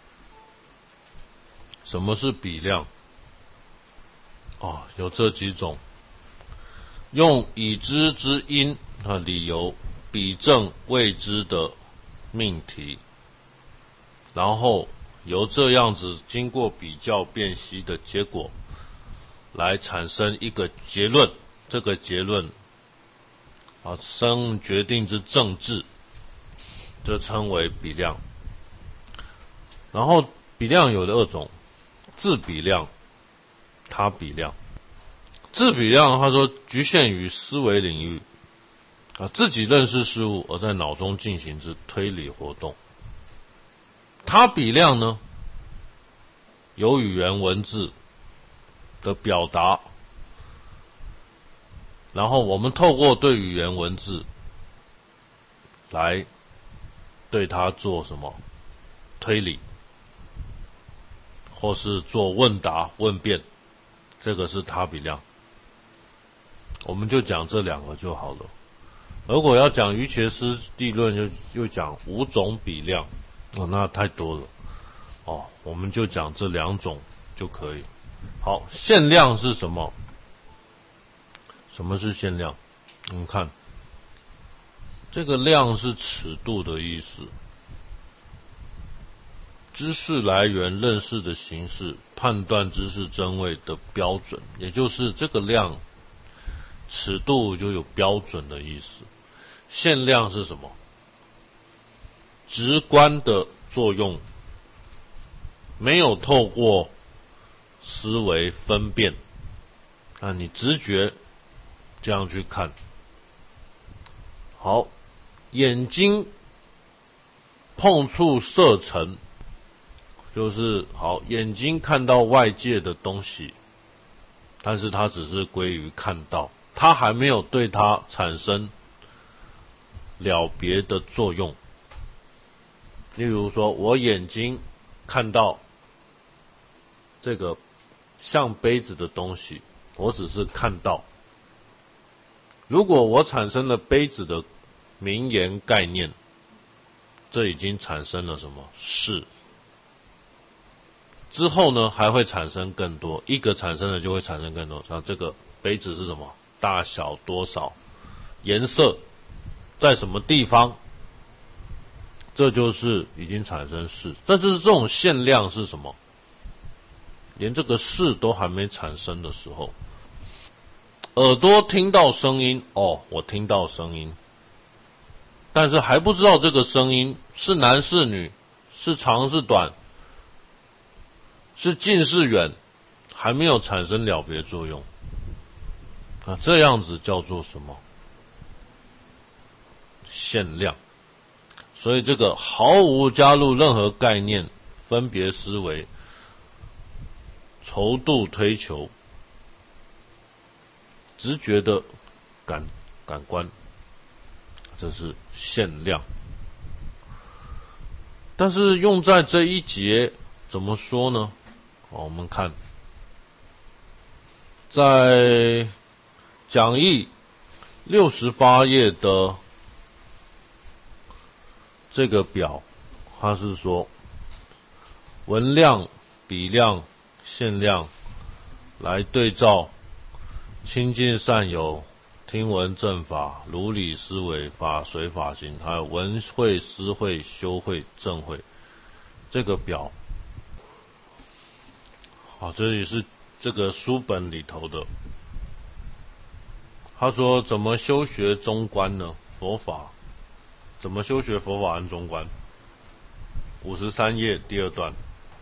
Speaker 1: 什么是比量？哦，有这几种。用已知之因和理由比证未知的命题，然后由这样子经过比较辨析的结果来产生一个结论，这个结论啊生决定之正治，这称为比量。然后比量有二种，自比量、他比量。自比量他说局限于思维领域啊，自己认识事物而在脑中进行之推理活动。他比量呢，有语言文字的表达，然后我们透过对语言文字来对它做什么推理，或是做问答问辩，这个是他比量。我们就讲这两个就好了。如果要讲瑜伽师地论，就就讲五种比量，哦，那太多了。哦，我们就讲这两种就可以。好，限量是什么？什么是限量？我们看，这个量是尺度的意思。知识来源、认识的形式、判断知识真伪的标准，也就是这个量。尺度就有标准的意思。限量是什么？直观的作用，没有透过思维分辨，那你直觉这样去看。好，眼睛碰触色尘，就是好，眼睛看到外界的东西，但是它只是归于看到。它还没有对它产生了别的作用。例如说，我眼睛看到这个像杯子的东西，我只是看到。如果我产生了杯子的名言概念，这已经产生了什么事？之后呢，还会产生更多，一个产生了就会产生更多。像这个杯子是什么？大小多少，颜色在什么地方，这就是已经产生事。但是这种限量是什么？连这个事都还没产生的时候，耳朵听到声音，哦，我听到声音， 但是还不知道这个声音是男是女，是长是短，是近是远，还没有产生了别作用。啊，这样子叫做什么？限量。所以这个毫无加入任何概念、分别思维、筹度推求、直觉的感感官，这是限量。但是用在这一节怎么说呢？我们看在讲义六十八页的这个表，它是说文量、笔量、限量来对照亲近善友、听闻正法、如理思维、法随法行，还有闻会、思会、修会、正会这个表。好，这里是这个书本里头的。他说怎么修学中观呢？佛法怎么修学佛法和中观？五十三页第二段，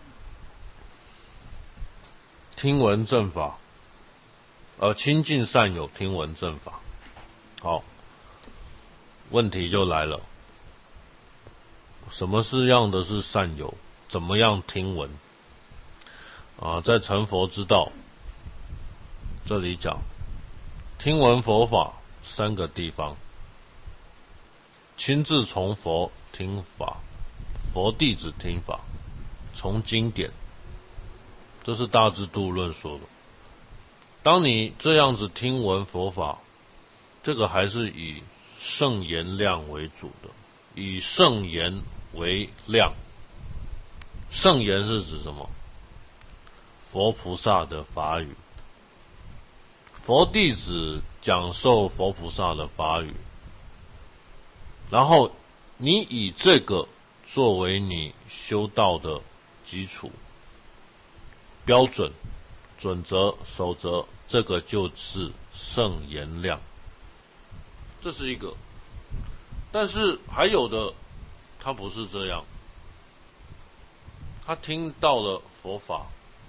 Speaker 1: 听闻正法，呃，亲近善友，听闻正法。好，问题就来了，什么是样的是善友？怎么样听闻？啊，在成佛之道这里讲，听闻佛法三个地方。亲自从佛听法，佛弟子听法，从经典，这是大智度论说的。当你这样子听闻佛法，这个还是以圣言量为主的，以圣言为量。圣言是指什么？佛菩萨的法语，佛弟子讲授佛菩萨的法语，然后你以这个作为你修道的基础、标准、准则、守则，这个就是圣言量。这是一个。但是还有的他不是这样，他听到了佛法，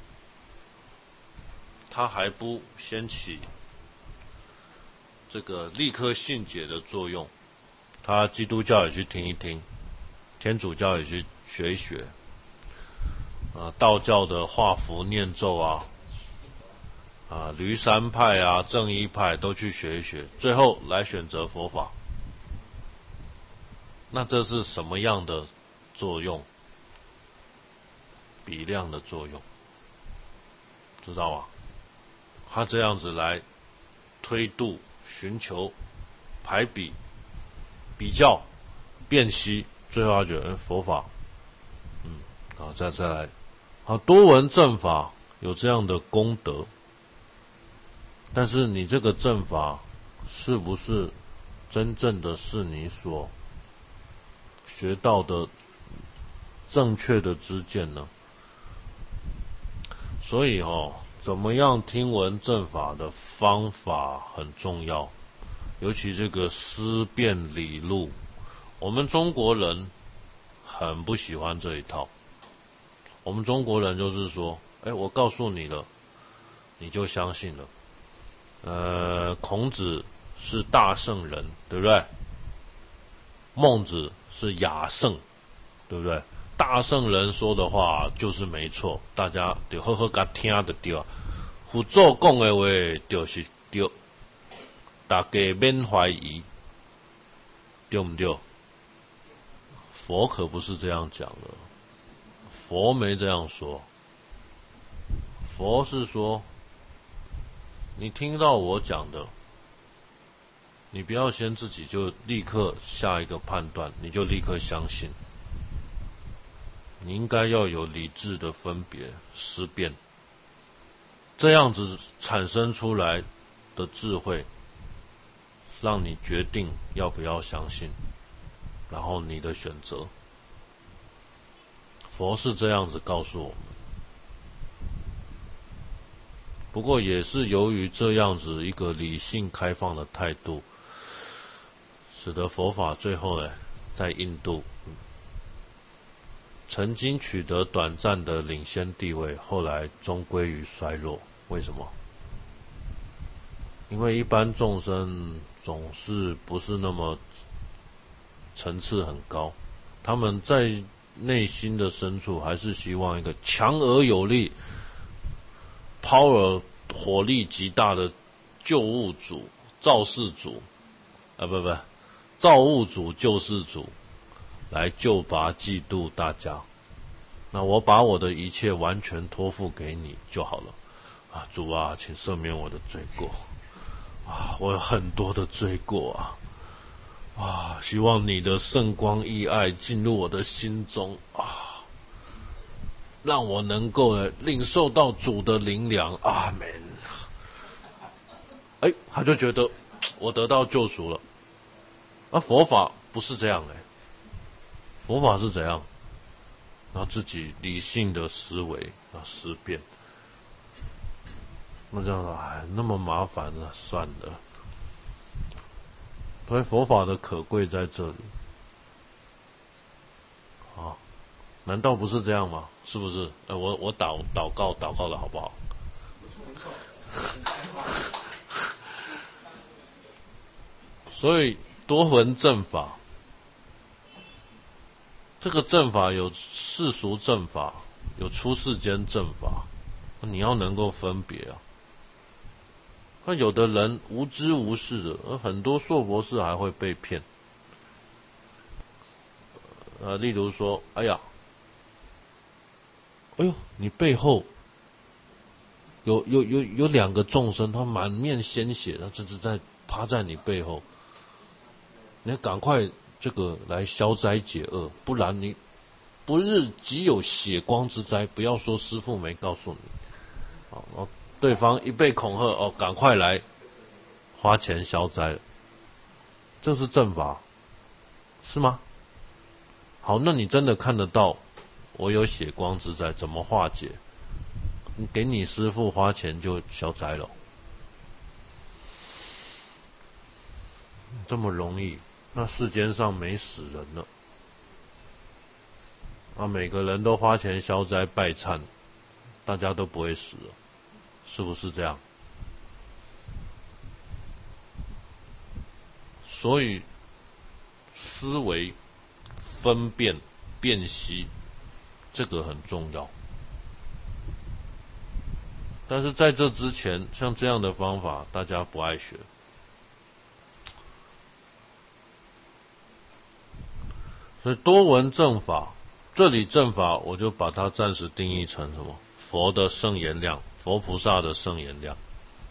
Speaker 1: 他还不掀起这个立刻信解的作用，他基督教也去听一听，天主教也去学一学，啊，道教的画符念咒啊，啊，驴山派啊、正一派都去学一学，最后来选择佛法。那这是什么样的作用？比量的作用，知道吗？他这样子来推度、寻求、排比、比较、辨析，最后他觉得佛法，嗯，好，再再来，好，多闻正法有这样的功德，但是你这个正法是不是真正的是你所学到的正确的知见呢？所以哦，怎么样听闻正法的方法很重要，尤其这个思辨理路，我们中国人很不喜欢这一套。我们中国人就是说，哎，我告诉你了，你就相信了。呃，孔子是大圣人，对不对？孟子是雅圣，对不对？大圣人说的话就是没错，大家就好好甲听就对。佛祖讲的话就是对，大家免怀疑，对不对？佛可不是这样讲的，佛没这样说。佛是说，你听到我讲的，你不要先自己就立刻下一个判断，你就立刻相信。你应该要有理智的分别思辨，这样子产生出来的智慧，让你决定要不要相信，然后你的选择。佛是这样子告诉我们。不过也是由于这样子一个理性开放的态度， 使得佛法最后呢，在印度、嗯、曾经取得短暂的领先地位，后来终归于衰落。为什么？因为一般众生总是不是那么层次很高，他们在内心的深处还是希望一个强而有力、power 火力极大的救物主、造世主啊，不不，造物主、救世主来救拔济度大家。那我把我的一切完全托付给你就好了啊，主啊，请赦免我的罪过啊，我有很多的罪过啊。啊，希望你的圣光义爱进入我的心中啊，让我能够呢领受到主的灵粮。阿们。哎，他就觉得我得到救赎了。而、啊、佛法不是这样哎，佛法是怎样？然后自己理性的思维啊思辨。那这样子，哎，那么麻烦了，算了。所以佛法的可贵在这里啊，难道不是这样吗？是不是？呃、我我祷祷告祷告的好不好？所以多闻正法，这个正法有世俗正法，有出世间正法，你要能够分别啊。那有的人无知无识的，而很多硕博士还会被骗。呃，例如说，哎呀，哎呦，你背后有有有有两个众生，他满面鲜血，他只是在趴在你背后，你要赶快这个来消灾解厄，不然你不日即有血光之灾。不要说师父没告诉你，好，然后对方一被恐吓，哦，赶快来花钱消灾了，这是正法，是吗？好，那你真的看得到我有血光之灾，怎么化解？你给你师父花钱就消灾了，这么容易？那世间上没死人了啊，每个人都花钱消灾拜忏，大家都不会死了，是不是这样？所以思维分辨辨析这个很重要。但是在这之前，像这样的方法大家不爱学。所以多闻正法，这里正法我就把它暂时定义成什么？佛的圣言量，佛菩萨的圣言量。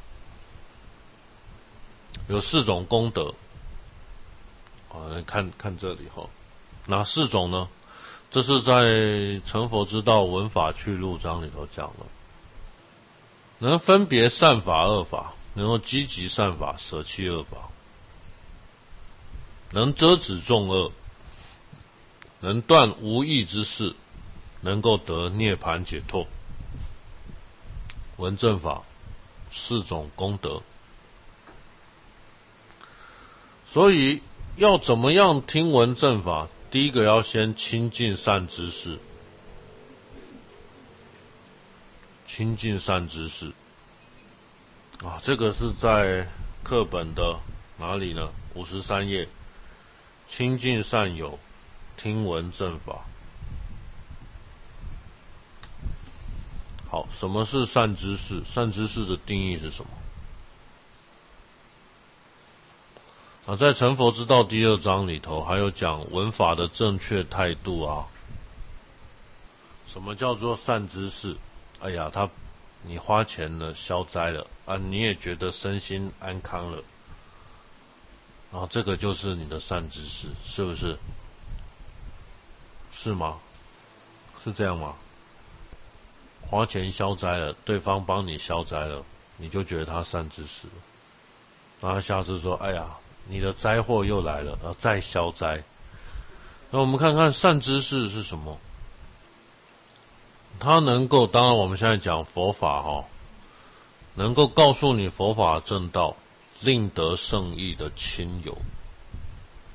Speaker 1: 有四种功德，啊，看看这里哈，哪四种呢？这是在《成佛之道闻法去入章》里头讲的。能分别善法恶法，能够积极善法，舍弃恶法，能遮止众恶，能断无益之事，能够得涅槃解脱。闻正法四种功德。所以要怎么样听闻正法？第一个要先亲近善知识，亲近善知识啊，这个是在课本的哪里呢？五十三页，亲近善友，听闻正法。好，什么是善知识？善知识的定义是什么？啊，在《成佛之道》第二章里头，还有讲闻法的正确态度啊。什么叫做善知识？哎呀，他你花钱了，消灾了啊，你也觉得身心安康了，然后这个就是你的善知识，是不是？是吗？是这样吗？花钱消灾了，对方帮你消灾了，你就觉得他善知识了。然后下次说，哎呀，你的灾祸又来了，然后再消灾。那我们看看善知识是什么？它能够，当然我们现在讲佛法哈，能够告诉你佛法正道，令得圣意的亲友。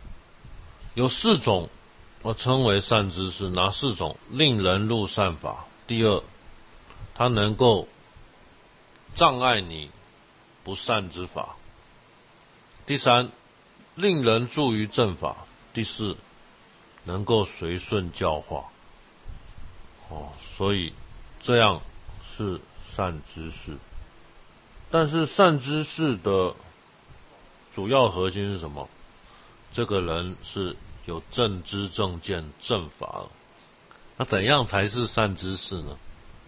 Speaker 1: 有四种我称为善知识，哪四种？令人入善法。第二，它能够障碍你不善之法。第三，令人助于正法。第四，能够随顺教化。哦，所以这样是善知识。但是善知识的主要核心是什么？这个人是有正知正见正法了。那怎样才是善知识呢？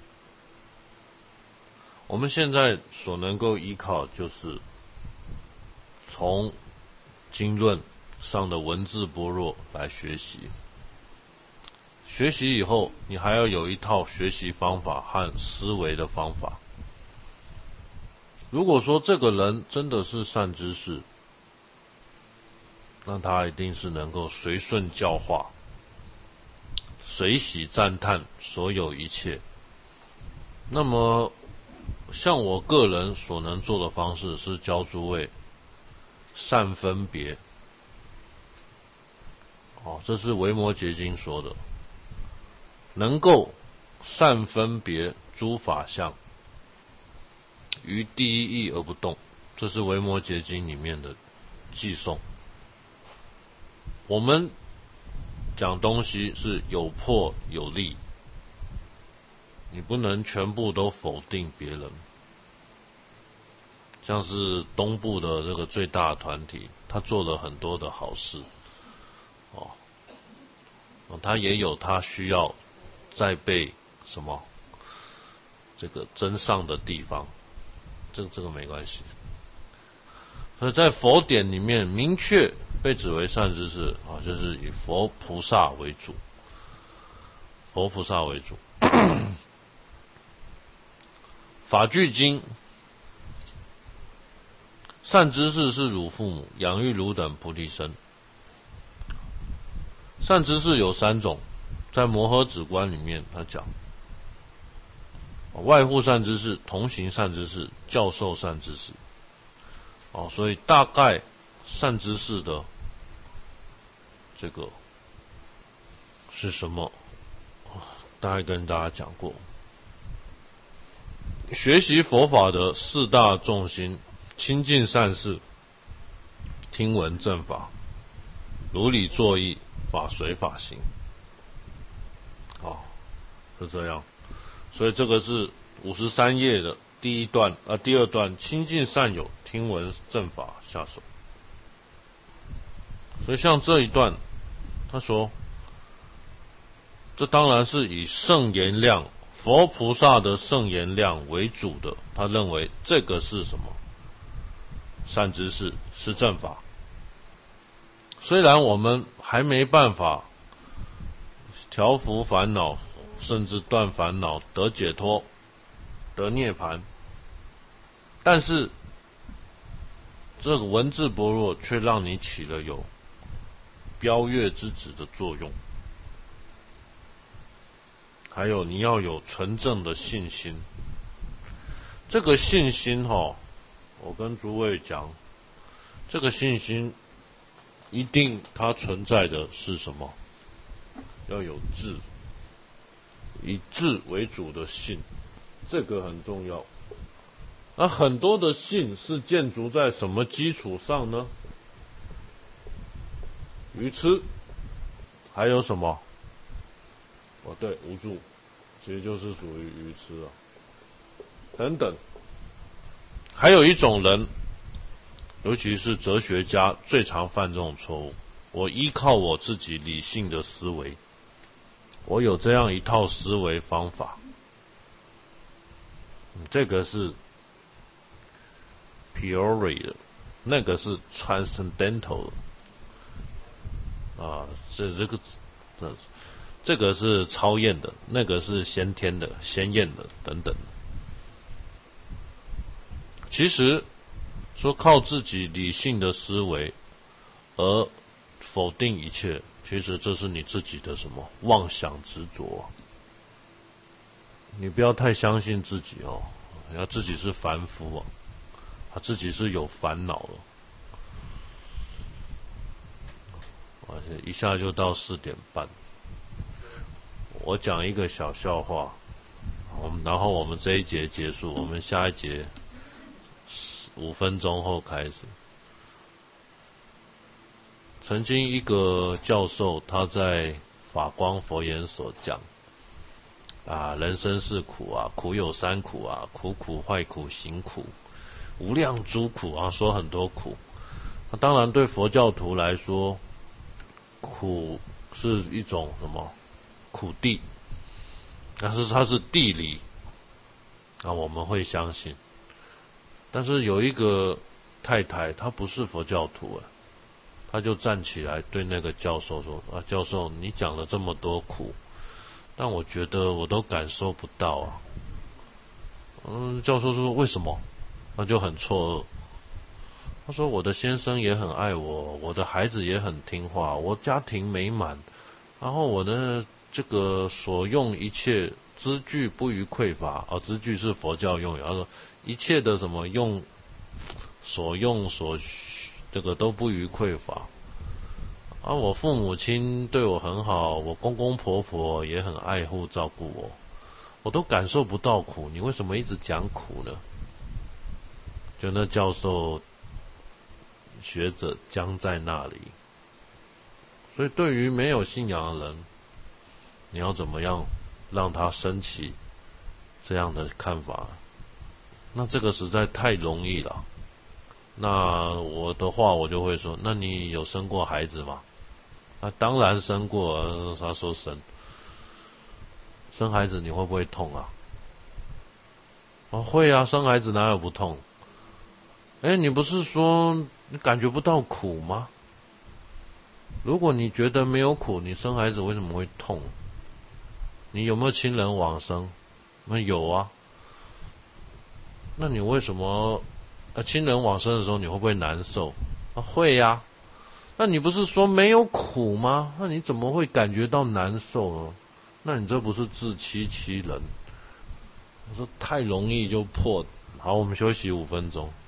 Speaker 1: 我们现在所能够依靠就是从经论上的文字般若来学习。学习以后，你还要有一套学习方法和思维的方法。如果说这个人真的是善知识，那他一定是能够随顺教化，随喜赞叹所有一切。那么像我个人所能做的方式是教诸位善分别。哦，这是维摩诘经说的，能够善分别诸法相，于第一义而不动，这是维摩诘经里面的记诵。我们讲东西是有破有立，你不能全部都否定别人。像是东部的这个最大的团体，他做了很多的好事，哦，他也有他需要再被什么这个增上的地方，这这个没关系。所以在佛典里面明确被指为善知识啊，就是以佛菩萨为主，佛菩萨为主。法句经，善知识是汝父母，养育汝等菩提身。善知识有三种，在摩诃止观里面他讲，外护善知识、同行善知识、教授善知识。哦，所以大概善知识的这个是什么？大概跟大家讲过。学习佛法的四大重心：亲近善事、听闻正法、如理作意、法随法行。哦，是这样。所以这个是五十三页的第一段啊、呃，第二段，亲近善友，听闻正法下手。所以像这一段，他说，这当然是以圣言量，佛菩萨的圣言量为主的。他认为这个是什么？善知识，是正法。虽然我们还没办法调伏烦恼，甚至断烦恼、得解脱、得涅槃，但是这个文字般若却让你起了有标月之子的作用。还有你要有纯正的信心，这个信心齁，我跟诸位讲，这个信心一定它存在的是什么？要有智，以智为主的信，这个很重要。那很多的信是建筑在什么基础上呢？愚痴，还有什么？哦，对，无助，其实就是属于愚痴啊，等等。还有一种人，尤其是哲学家，最常犯这种错误。我依靠我自己理性的思维，我有这样一套思维方法，这个是 priori 的，那个是 transcendental 的啊，这这个这。这个是超验的，那个是先天的、先验的等等。其实说靠自己理性的思维而否定一切，其实这是你自己的什么妄想执着。你不要太相信自己哦，人家自己是凡夫啊，他自己是有烦恼的。 而且一下就到四点半。我讲一个小笑话，我们然后我们这一节结束，我们下一节五分钟后开始。曾经一个教授他在法光佛研所讲啊，人生是苦啊，苦有三苦啊，苦苦坏苦行苦，无量诸苦啊，说很多苦。那当然对佛教徒来说，苦是一种什么苦地，但是它是地理，那我们会相信。但是有一个太太，她不是佛教徒，她就站起来对那个教授说：“啊，教授，你讲了这么多苦，但我觉得我都感受不到啊。”嗯，教授说：“为什么？”他就很错愕。他说：“我的先生也很爱我，我的孩子也很听话，我家庭美满，然后我的这个所用一切资具不于匮乏。”哦，资具是佛教用语。他说一切的什么用所用所这个都不于匮乏。啊，我父母亲对我很好，我公公婆婆也很爱护照顾我，我都感受不到苦，你为什么一直讲苦呢？就那教授学者僵在那里。所以对于没有信仰的人，你要怎么样让他升起这样的看法？那这个实在太容易了。那我的话我就会说，那你有生过孩子吗？啊，当然生过。他说生生孩子你会不会痛啊？哦，会啊，生孩子哪有不痛？哎，你不是说你感觉不到苦吗？如果你觉得没有苦，你生孩子为什么会痛？你有没有亲人往生？那有啊。那你为什么呃亲人往生的时候你会不会难受？啊，会呀、啊。那你不是说没有苦吗？那你怎么会感觉到难受呢？那你这不是自欺欺人？我说太容易就破。好，我们休息五分钟。